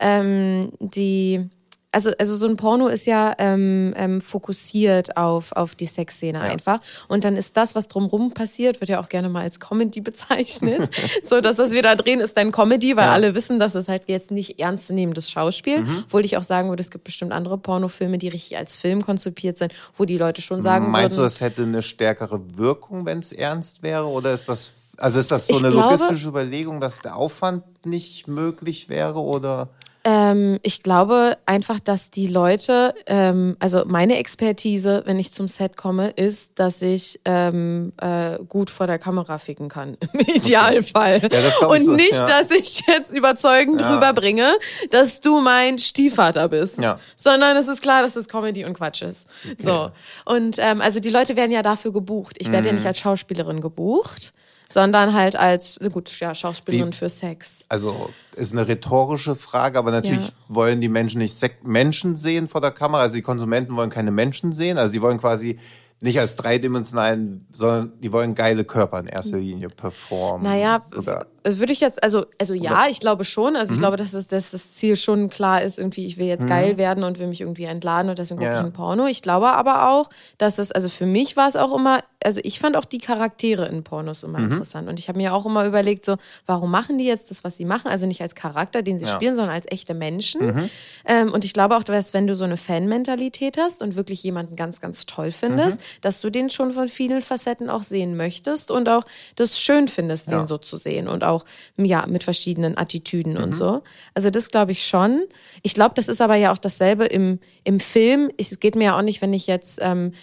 also so ein Porno ist ja fokussiert auf die Sexszene einfach. Und dann ist das, was drumherum passiert, wird ja auch gerne mal als Comedy bezeichnet. So, das, was wir da drehen, ist dann Comedy, weil alle wissen, dass es halt jetzt nicht ernstzunehmendes Schauspiel. Obwohl ich auch sagen würde, es gibt bestimmt andere Pornofilme, die richtig als Film konzipiert sind, wo die Leute schon sagen Meinst würden... du, es hätte eine stärkere Wirkung, wenn es ernst wäre? Oder ist das so eine logistische Überlegung, dass der Aufwand nicht möglich wäre? Oder... Ich glaube einfach, dass die Leute, also meine Expertise, wenn ich zum Set komme, ist, dass ich gut vor der Kamera ficken kann, im Idealfall. Ja, das glaub ich und so, nicht, dass ich jetzt überzeugend rüberbringe, dass du mein Stiefvater bist, sondern es ist klar, dass es Comedy und Quatsch ist. Okay. So. Und also die Leute werden ja dafür gebucht. Ich werde ja nicht als Schauspielerin gebucht, sondern halt als, Schauspielerin für Sex. Also ist eine rhetorische Frage, aber natürlich wollen die Menschen nicht Menschen sehen vor der Kamera. Also die Konsumenten wollen keine Menschen sehen. Also die wollen quasi nicht als dreidimensionalen, sondern die wollen geile Körper in erster Linie performen. Naja, würde ich jetzt, also ja, ich glaube schon. Also ich glaube, dass das Ziel schon klar ist, irgendwie, ich will jetzt geil werden und will mich irgendwie entladen und deswegen gucke ich ein Porno. Ich glaube aber auch, dass es, also für mich war es auch immer, also ich fand auch die Charaktere in Pornos immer interessant. Und ich habe mir auch immer überlegt, so, warum machen die jetzt das, was sie machen? Also nicht als Charakter, den sie spielen, sondern als echte Menschen. Und ich glaube auch, dass wenn du so eine Fan-Mentalität hast und wirklich jemanden ganz, ganz toll findest, dass du den schon von vielen Facetten auch sehen möchtest und auch das schön findest, den so zu sehen und auch mit verschiedenen Attitüden und so. Also das glaube ich schon. Ich glaube, das ist aber ja auch dasselbe im Film. Es geht mir ja auch nicht, wenn ich jetzt,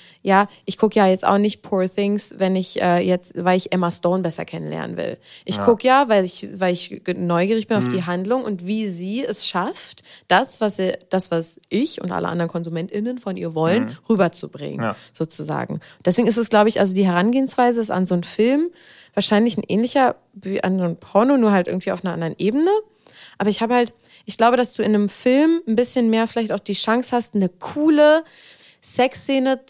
ich gucke ja jetzt auch nicht Poor Things, wenn ich weil ich Emma Stone besser kennenlernen will. Ich gucke ja, weil ich neugierig bin auf die Handlung und wie sie es schafft, das, was ich und alle anderen KonsumentInnen von ihr wollen, rüberzubringen, sozusagen. Deswegen ist es, glaube ich, also die Herangehensweise ist an so einen Film wahrscheinlich ein ähnlicher wie an so ein Porno, nur halt irgendwie auf einer anderen Ebene. Aber ich glaube, dass du in einem Film ein bisschen mehr vielleicht auch die Chance hast, eine coole Sexszene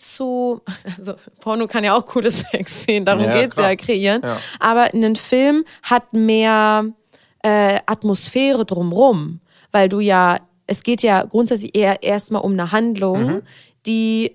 also Porno kann ja auch coole Sexszenen, darum geht's ja, kreieren. Ja. Aber ein Film hat mehr Atmosphäre drumrum, weil es geht ja grundsätzlich eher erstmal um eine Handlung, die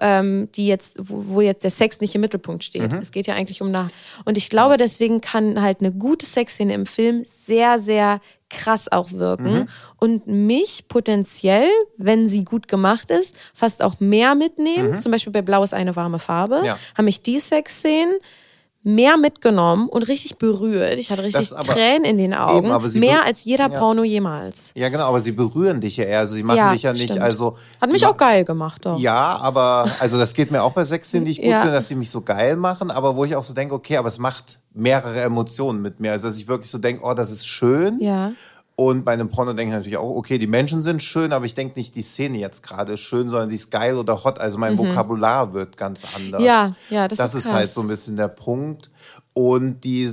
jetzt, wo jetzt der Sex nicht im Mittelpunkt steht. Es geht ja eigentlich und ich glaube, deswegen kann halt eine gute Sexszene im Film sehr, sehr krass auch wirken und mich potenziell, wenn sie gut gemacht ist, fast auch mehr mitnehmen. Zum Beispiel bei Blau ist eine warme Farbe, haben mich die Sexszenen mehr mitgenommen und richtig berührt. Ich hatte richtig Tränen in den Augen. Mehr als jeder Porno jemals. Ja, genau, aber sie berühren dich ja eher. Also sie machen dich ja nicht, stimmt. also... Hat mich auch geil gemacht, doch. Ja, aber, also das geht mir auch bei Sexszenen, die ich gut finde, dass sie mich so geil machen, aber wo ich auch so denke, okay, aber es macht mehrere Emotionen mit mir. Also dass ich wirklich so denke, oh, das ist schön. Ja. Und bei einem Porno denke ich natürlich auch, okay, die Menschen sind schön, aber ich denke nicht, die Szene jetzt gerade ist schön, sondern die ist geil oder hot. Also mein Vokabular wird ganz anders. Ja, das ist halt so ein bisschen der Punkt. Und die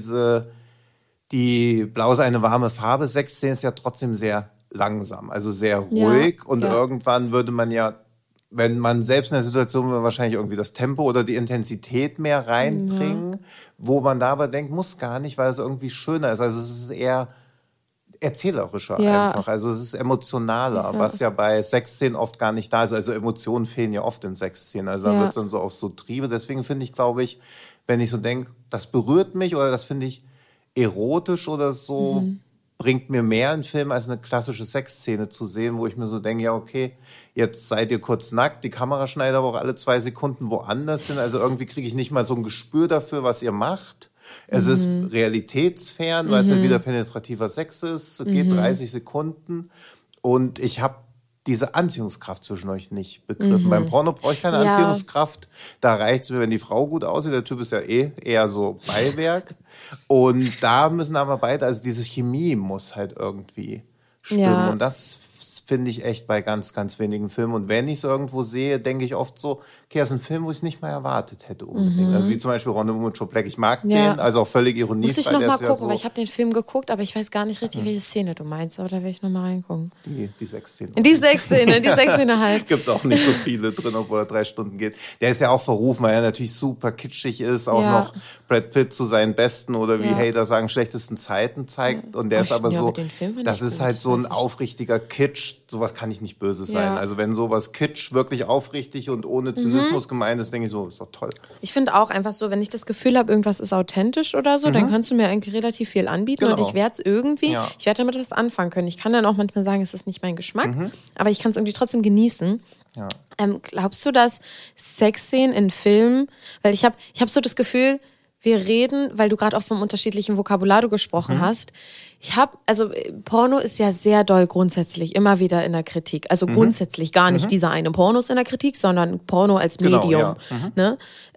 Blau ist eine warme Farbe, Sexszene ist ja trotzdem sehr langsam, also sehr ruhig. Und irgendwann würde man wenn man selbst in der Situation wäre, wahrscheinlich irgendwie das Tempo oder die Intensität mehr reinbringen, wo man da aber denkt, muss gar nicht, weil es irgendwie schöner ist. Also es ist eher erzählerischer einfach. Also es ist emotionaler, was ja bei Sexszenen oft gar nicht da ist. Also Emotionen fehlen ja oft in Sexszenen. Also da wird es dann so auf so Triebe. Deswegen finde ich, glaube ich, wenn ich so denke, das berührt mich oder das finde ich erotisch oder so, bringt mir mehr einen Film als eine klassische Sexszene zu sehen, wo ich mir so denke, ja okay, jetzt seid ihr kurz nackt, die Kamera schneidet aber auch alle 2 Sekunden woanders hin. Also irgendwie kriege ich nicht mal so ein Gespür dafür, was ihr macht. Es ist realitätsfern, weil es halt wieder penetrativer Sex ist. Es geht 30 Sekunden. Und ich habe diese Anziehungskraft zwischen euch nicht begriffen. Beim Porno brauche ich keine Anziehungskraft. Da reicht es mir, wenn die Frau gut aussieht. Der Typ ist ja eher so Beiwerk. Und da müssen aber beide, also diese Chemie muss halt irgendwie stimmen. Ja. Und das finde ich echt bei ganz, ganz wenigen Filmen. Und wenn ich es irgendwo sehe, denke ich oft so, okay, das ist ein Film, wo ich es nicht mal erwartet hätte unbedingt. Also wie zum Beispiel Rendezvous mit Joe Black. Ich mag den, also auch völlig ironiefrei. Muss ich noch mal gucken, weil ich habe den Film geguckt, aber ich weiß gar nicht richtig, welche Szene du meinst. Aber da werde ich noch mal reingucken. Die Sexszene. Die Sexszene halt. Gibt auch nicht so viele drin, obwohl er 3 Stunden geht. Der ist ja auch verrufen, weil er natürlich super kitschig ist, auch noch Brad Pitt zu seinen besten oder wie Hater sagen, schlechtesten Zeiten zeigt. Und der ist aber so, das ist halt so ein aufrichtiger Kitsch. Sowas kann ich nicht böse sein. Also wenn sowas Kitsch wirklich aufrichtig und ohne Zynismus gemeint ist, denke ich so, ist doch toll. Ich finde auch einfach so, wenn ich das Gefühl habe, irgendwas ist authentisch oder so, dann kannst du mir eigentlich relativ viel anbieten und ich werde es irgendwie, ich werde damit was anfangen können. Ich kann dann auch manchmal sagen, es ist nicht mein Geschmack, aber ich kann es irgendwie trotzdem genießen. Ja. Glaubst du, dass Sexszenen in Filmen, weil ich hab so das Gefühl, wir reden, weil du gerade auch vom unterschiedlichen Vokabular gesprochen hast. Also Porno ist ja sehr doll grundsätzlich immer wieder in der Kritik. Also grundsätzlich gar nicht dieser eine Porno ist in der Kritik, sondern Porno als Medium. Ne?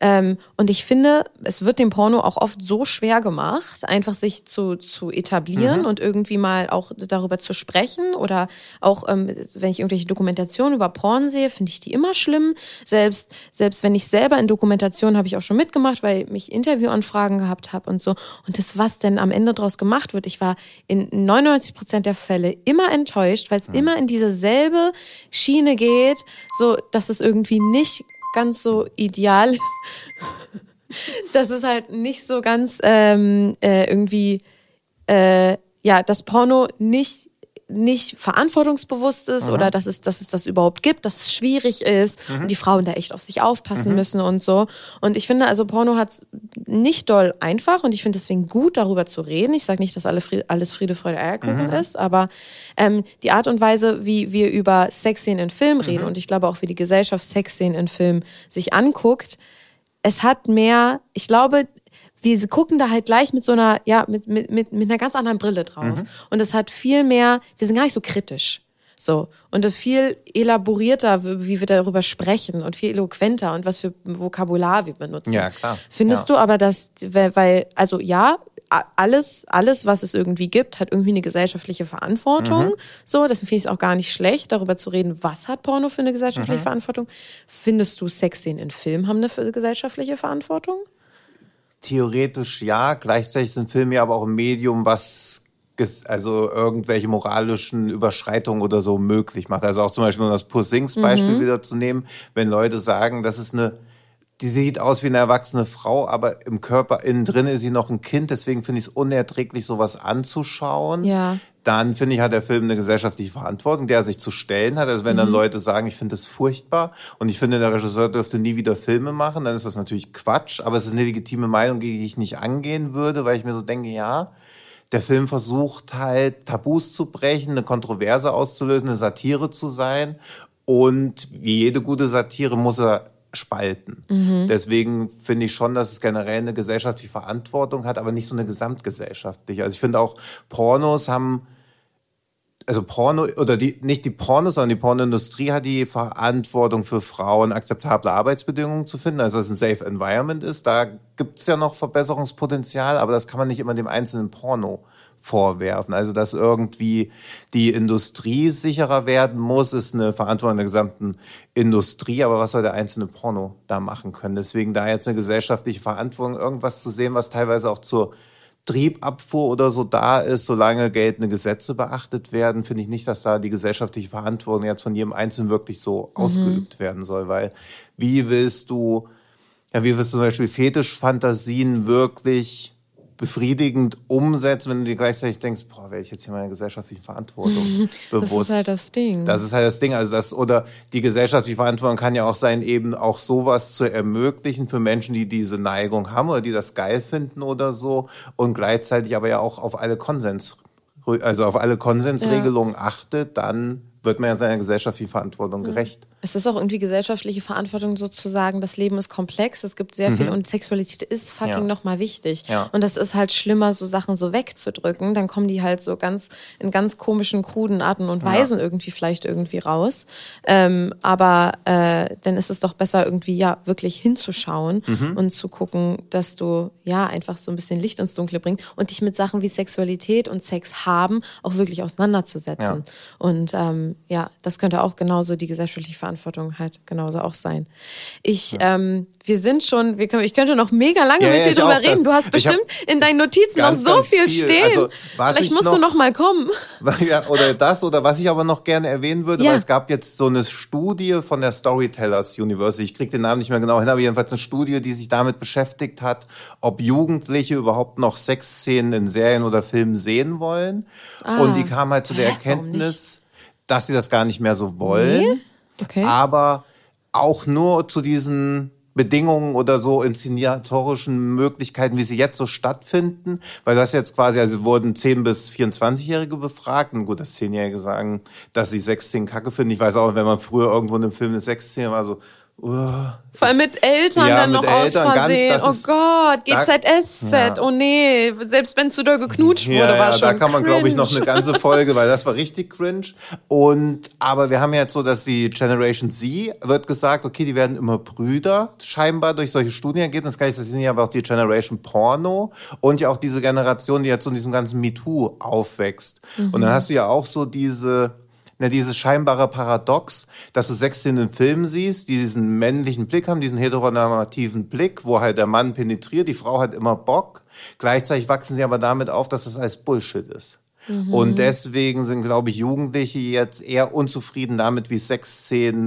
Und ich finde, es wird dem Porno auch oft so schwer gemacht, einfach sich zu etablieren und irgendwie mal auch darüber zu sprechen. Oder auch, wenn ich irgendwelche Dokumentationen über Porn sehe, finde ich die immer schlimm. Selbst wenn ich selber in Dokumentationen habe ich auch schon mitgemacht, weil ich Interviewanfragen gehabt habe und so. Und das, was denn am Ende draus gemacht wird, ich war in 99% der Fälle immer enttäuscht, weil es immer in diese selbe Schiene geht, so dass es irgendwie nicht ganz so ideal. Das ist halt nicht so ganz irgendwie, dass Porno nicht verantwortungsbewusst ist oder dass es das überhaupt gibt, dass es schwierig ist und die Frauen da echt auf sich aufpassen müssen und so. Und ich finde, also Porno hat es nicht doll einfach und ich finde deswegen gut, darüber zu reden. Ich sage nicht, dass alles Friede, Freude, Eierkuchen ist, aber die Art und Weise, wie wir über Sexszenen in Filmen reden und ich glaube auch, wie die Gesellschaft Sexszenen in Filmen sich anguckt, es hat mehr, ich glaube, wir gucken da halt gleich mit so einer, mit einer ganz anderen Brille drauf. Und es hat viel mehr, wir sind gar nicht so kritisch. So. Und viel elaborierter, wie wir darüber sprechen und viel eloquenter und was für Vokabular wir benutzen. Ja, klar. Findest du aber, dass, alles, was es irgendwie gibt, hat irgendwie eine gesellschaftliche Verantwortung. So, deswegen finde ich es auch gar nicht schlecht, darüber zu reden, was hat Porno für eine gesellschaftliche Verantwortung. Findest du, Sexszenen in Filmen haben eine gesellschaftliche Verantwortung? Theoretisch ja, gleichzeitig sind Filme ja aber auch ein Medium, was also irgendwelche moralischen Überschreitungen oder so möglich macht. Also auch zum Beispiel, um das Poor Things Beispiel wieder zu nehmen, wenn Leute sagen, das ist die sieht aus wie eine erwachsene Frau, aber im Körper innen drin ist sie noch ein Kind, deswegen finde ich es unerträglich, sowas anzuschauen. Ja. Dann finde ich, hat der Film eine gesellschaftliche Verantwortung, der er sich zu stellen hat. Also wenn dann Leute sagen, ich finde das furchtbar und ich finde, der Regisseur dürfte nie wieder Filme machen, dann ist das natürlich Quatsch, aber es ist eine legitime Meinung, die ich nicht angehen würde, weil ich mir so denke, ja, der Film versucht halt Tabus zu brechen, eine Kontroverse auszulösen, eine Satire zu sein und wie jede gute Satire muss er spalten. Deswegen finde ich schon, dass es generell eine gesellschaftliche Verantwortung hat, aber nicht so eine gesamtgesellschaftliche. Also ich finde auch, Pornos haben, also Porno, oder nicht die Pornos, sondern die Pornoindustrie hat die Verantwortung für Frauen, akzeptable Arbeitsbedingungen zu finden, also dass es ein safe environment ist. Da gibt es ja noch Verbesserungspotenzial, aber das kann man nicht immer dem einzelnen Porno vorwerfen. Also, dass irgendwie die Industrie sicherer werden muss, ist eine Verantwortung der gesamten Industrie. Aber was soll der einzelne Porno da machen können? Deswegen da jetzt eine gesellschaftliche Verantwortung, irgendwas zu sehen, was teilweise auch zur Triebabfuhr oder so da ist, solange geltende Gesetze beachtet werden, finde ich nicht, dass da die gesellschaftliche Verantwortung jetzt von jedem Einzelnen wirklich so ausgeübt werden soll. Weil wie willst du zum Beispiel Fetischfantasien wirklich befriedigend umsetzt, wenn du dir gleichzeitig denkst, wäre ich jetzt hier meiner gesellschaftlichen Verantwortung bewusst. Das ist halt das Ding. Das ist halt das Ding. Also oder die gesellschaftliche Verantwortung kann ja auch sein, eben auch sowas zu ermöglichen für Menschen, die diese Neigung haben oder die das geil finden oder so und gleichzeitig aber ja auch auf alle Konsensregelungen achtet, dann wird man ja seiner gesellschaftlichen Verantwortung gerecht. Es ist auch irgendwie gesellschaftliche Verantwortung sozusagen, das Leben ist komplex, es gibt sehr viel und Sexualität ist fucking nochmal wichtig. Ja. Und das ist halt schlimmer, so Sachen so wegzudrücken, dann kommen die halt so in ganz komischen, kruden Arten und Weisen irgendwie raus. Aber dann ist es doch besser irgendwie wirklich hinzuschauen und zu gucken, dass du einfach so ein bisschen Licht ins Dunkle bringst und dich mit Sachen wie Sexualität und Sex haben auch wirklich auseinanderzusetzen. Ja. Und das könnte auch genauso die gesellschaftliche Verantwortung halt genauso auch sein. Ich könnte noch mega lange mit dir drüber reden. Du hast bestimmt in deinen Notizen noch so viel stehen. Also, vielleicht musst du noch mal kommen. Oder was ich aber noch gerne erwähnen würde, weil es gab jetzt so eine Studie von der Storytellers University, ich kriege den Namen nicht mehr genau hin, aber jedenfalls eine Studie, die sich damit beschäftigt hat, ob Jugendliche überhaupt noch Sexszenen in Serien oder Filmen sehen wollen. Und die kam halt zu der Erkenntnis, dass sie das gar nicht mehr so wollen. Nee? Okay. Aber auch nur zu diesen Bedingungen oder so inszenatorischen Möglichkeiten, wie sie jetzt so stattfinden. Weil das jetzt quasi, also wurden 10- bis 24-Jährige befragt. Und gut, dass 10-Jährige sagen, dass sie Sexszenen kacke finden. Ich weiß auch, wenn man früher irgendwo in einem Film eine Sexszene war, so... Vor allem mit Eltern dann noch aus Versehen. Oh Gott, GZSZ. Oh nee, selbst wenn zu doll geknutscht wurde, war schon da kann man, cringe. glaube ich, noch eine ganze Folge, weil das war richtig cringe. Aber wir haben jetzt so, dass die Generation Z wird gesagt, okay, die werden immer Brüder, scheinbar durch solche Studienergebnisse. Das sind ja aber auch die Generation Porno und ja auch diese Generation, die jetzt so in diesem ganzen MeToo aufwächst. Und dann hast du ja auch so dieses scheinbare Paradox, dass du Sexszenen in Filmen siehst, die diesen männlichen Blick haben, diesen heteronormativen Blick, wo halt der Mann penetriert, die Frau hat immer Bock. Gleichzeitig wachsen sie aber damit auf, dass das alles Bullshit ist. Und deswegen sind, glaube ich, Jugendliche jetzt eher unzufrieden damit, wie Sexszenen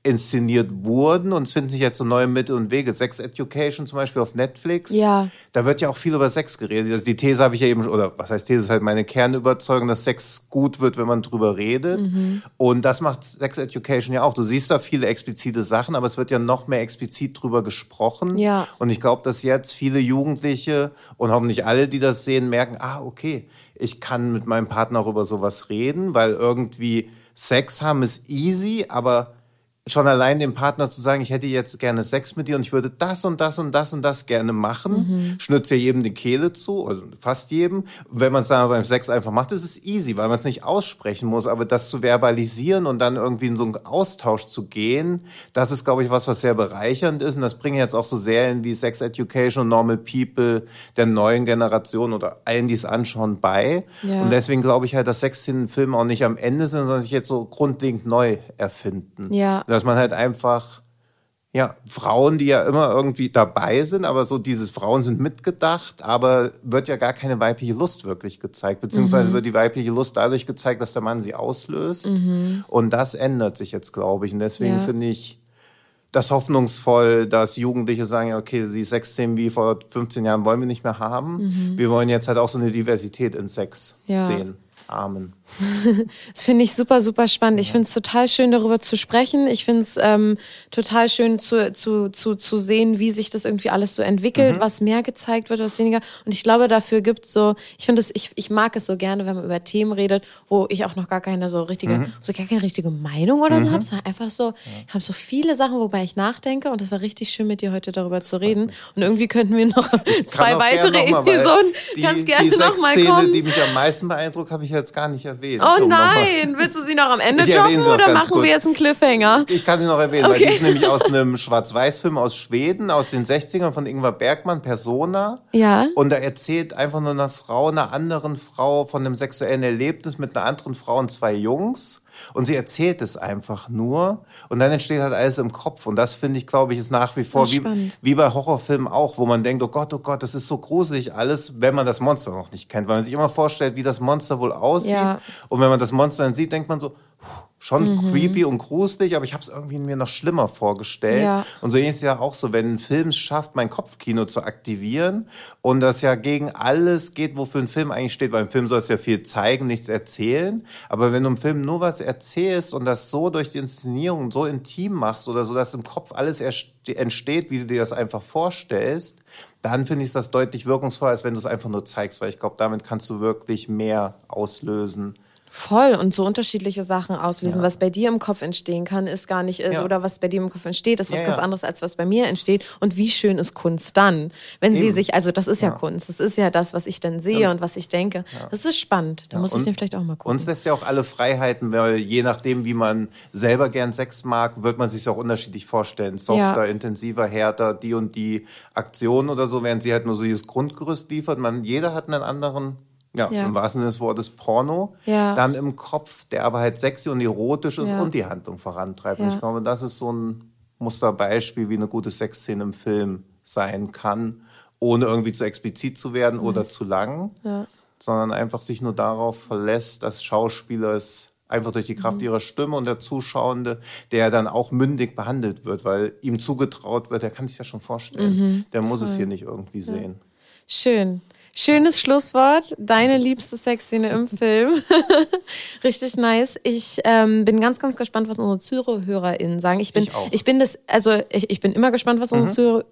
inszeniert wurden und es finden sich jetzt so neue Mittel und Wege. Sex Education zum Beispiel auf Netflix. Ja. Da wird ja auch viel über Sex geredet. Also die These habe ich ja eben, oder was heißt These, ist halt meine Kernüberzeugung, dass Sex gut wird, wenn man drüber redet. Und das macht Sex Education ja auch. Du siehst da viele explizite Sachen, aber es wird ja noch mehr explizit drüber gesprochen. Ja. Und ich glaube, dass jetzt viele Jugendliche und hoffentlich alle, die das sehen, merken, okay, ich kann mit meinem Partner auch über sowas reden, weil irgendwie Sex haben ist easy, aber schon allein dem Partner zu sagen, ich hätte jetzt gerne Sex mit dir und ich würde das und das und das und das gerne machen, schnürt ja jedem die Kehle zu, also fast jedem. Und wenn man es dann beim Sex einfach macht, ist es easy, weil man es nicht aussprechen muss, aber das zu verbalisieren und dann irgendwie in so einen Austausch zu gehen, das ist, glaube ich, was sehr bereichernd ist und das bringen jetzt auch so Serien wie Sex Education und Normal People der neuen Generation oder allen, die es anschauen, bei. Ja. Und deswegen glaube ich halt, dass Sexszenen in Filmen auch nicht am Ende sind, sondern sich jetzt so grundlegend neu erfinden. Ja. Dass man halt einfach, Frauen, die ja immer irgendwie dabei sind, aber so dieses Frauen sind mitgedacht, aber wird ja gar keine weibliche Lust wirklich gezeigt, beziehungsweise wird die weibliche Lust dadurch gezeigt, dass der Mann sie auslöst. Und das ändert sich jetzt, glaube ich. Und deswegen finde ich das hoffnungsvoll, dass Jugendliche sagen, okay, die Sexszenen wie vor 15 Jahren wollen wir nicht mehr haben. Wir wollen jetzt halt auch so eine Diversität in Sex sehen. Amen. Das finde ich super, super spannend. Ich finde es total schön, darüber zu sprechen. Ich finde es total schön zu sehen, wie sich das irgendwie alles so entwickelt, was mehr gezeigt wird, was weniger. Und ich glaube, dafür gibt's so, ich mag es so gerne, wenn man über Themen redet, wo ich auch noch gar keine so richtige, gar keine richtige Meinung oder so habe, sondern einfach so, ich habe so viele Sachen, wobei ich nachdenke und das war richtig schön, mit dir heute darüber zu reden. Und irgendwie könnten wir noch 2 weitere Episoden ganz gerne nochmal kommen. Die mich am meisten beeindruckt, habe ich jetzt gar nicht erwähnt. Oh nein, willst du sie noch am Ende droppen oder machen wir jetzt einen Cliffhanger? Ich kann sie noch erwähnen, weil die ist nämlich aus einem Schwarz-Weiß-Film aus Schweden, aus den 60ern von Ingmar Bergman, Persona. Ja. Und da erzählt einfach nur einer anderen Frau von einem sexuellen Erlebnis mit einer anderen Frau und 2 Jungs. Und sie erzählt es einfach nur und dann entsteht halt alles im Kopf und das finde ich, glaube ich, ist nach wie vor wie bei Horrorfilmen auch, wo man denkt, oh Gott, das ist so gruselig alles, wenn man das Monster noch nicht kennt, weil man sich immer vorstellt, wie das Monster wohl aussieht und wenn man das Monster dann sieht, denkt man so, schon creepy und gruselig, aber ich habe es irgendwie mir noch schlimmer vorgestellt. Ja. Und so ist es ja auch so, wenn ein Film es schafft, mein Kopfkino zu aktivieren und das ja gegen alles geht, wofür ein Film eigentlich steht, weil im Film soll es ja viel zeigen, nichts erzählen. Aber wenn du im Film nur was erzählst und das so durch die Inszenierung so intim machst oder so, dass im Kopf alles entsteht, wie du dir das einfach vorstellst, dann finde ich das deutlich wirkungsvoller, als wenn du es einfach nur zeigst, weil ich glaube, damit kannst du wirklich mehr auslösen. Voll und so unterschiedliche Sachen auslösen. Was bei dir im Kopf entstehen kann, ist gar nicht oder was bei dir im Kopf entsteht, ist was ganz anderes, als was bei mir entsteht. Und wie schön ist Kunst dann, wenn sie sich, also das ist ja Kunst, das ist ja das, was ich dann sehe und was ich denke. Das ist spannend, da muss ich den vielleicht auch mal gucken. Uns lässt ja auch alle Freiheiten, weil je nachdem, wie man selber gern Sex mag, wird man sich auch unterschiedlich vorstellen. Softer, intensiver, härter, die und die Aktionen oder so, während sie halt nur so dieses Grundgerüst liefert. Jeder hat einen anderen im wahrsten Sinne des Wortes Porno, dann im Kopf, der aber halt sexy und erotisch ist und die Handlung vorantreibt. Und ich glaube, das ist so ein Musterbeispiel, wie eine gute Sexszene im Film sein kann, ohne irgendwie zu explizit zu werden oder zu lang, sondern einfach sich nur darauf verlässt, dass Schauspieler es einfach durch die Kraft ihrer Stimme und der Zuschauende, der dann auch mündig behandelt wird, weil ihm zugetraut wird, der kann sich das schon vorstellen. Der muss es hier nicht irgendwie sehen. Schön. Schönes Schlusswort. Deine liebste Sexszene im Film. Richtig nice. Ich bin ganz, ganz gespannt, was unsere ZuhörerInnen sagen. Ich bin immer gespannt, was unsere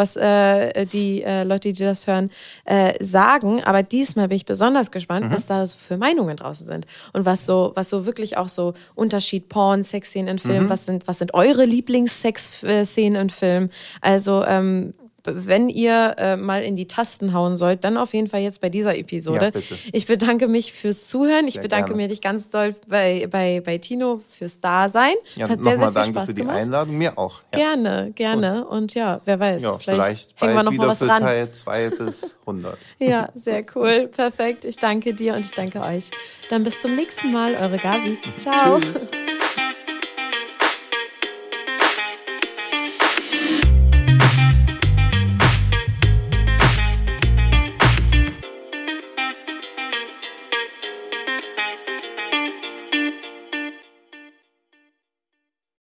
die Leute, die das hören, sagen. Aber diesmal bin ich besonders gespannt, was da so für Meinungen draußen sind. Und was so wirklich auch so Unterschied Porn, Sexszenen in Filmen, was sind eure Lieblings-Sex-Szenen in Filmen? Also, wenn ihr mal in die Tasten hauen sollt, dann auf jeden Fall jetzt bei dieser Episode. Ja, ich bedanke mich fürs Zuhören. Ich bedanke mich ganz doll bei Tino fürs Dasein. Ja, nochmal danke für die Einladung. Mir auch. Ja. Gerne. Und wer weiß, vielleicht hängen wir noch mal was dran. Teil 2 bis 100. Ja, sehr cool. Perfekt. Ich danke dir und ich danke euch. Dann bis zum nächsten Mal. Eure Gabi. Ciao. Tschüss.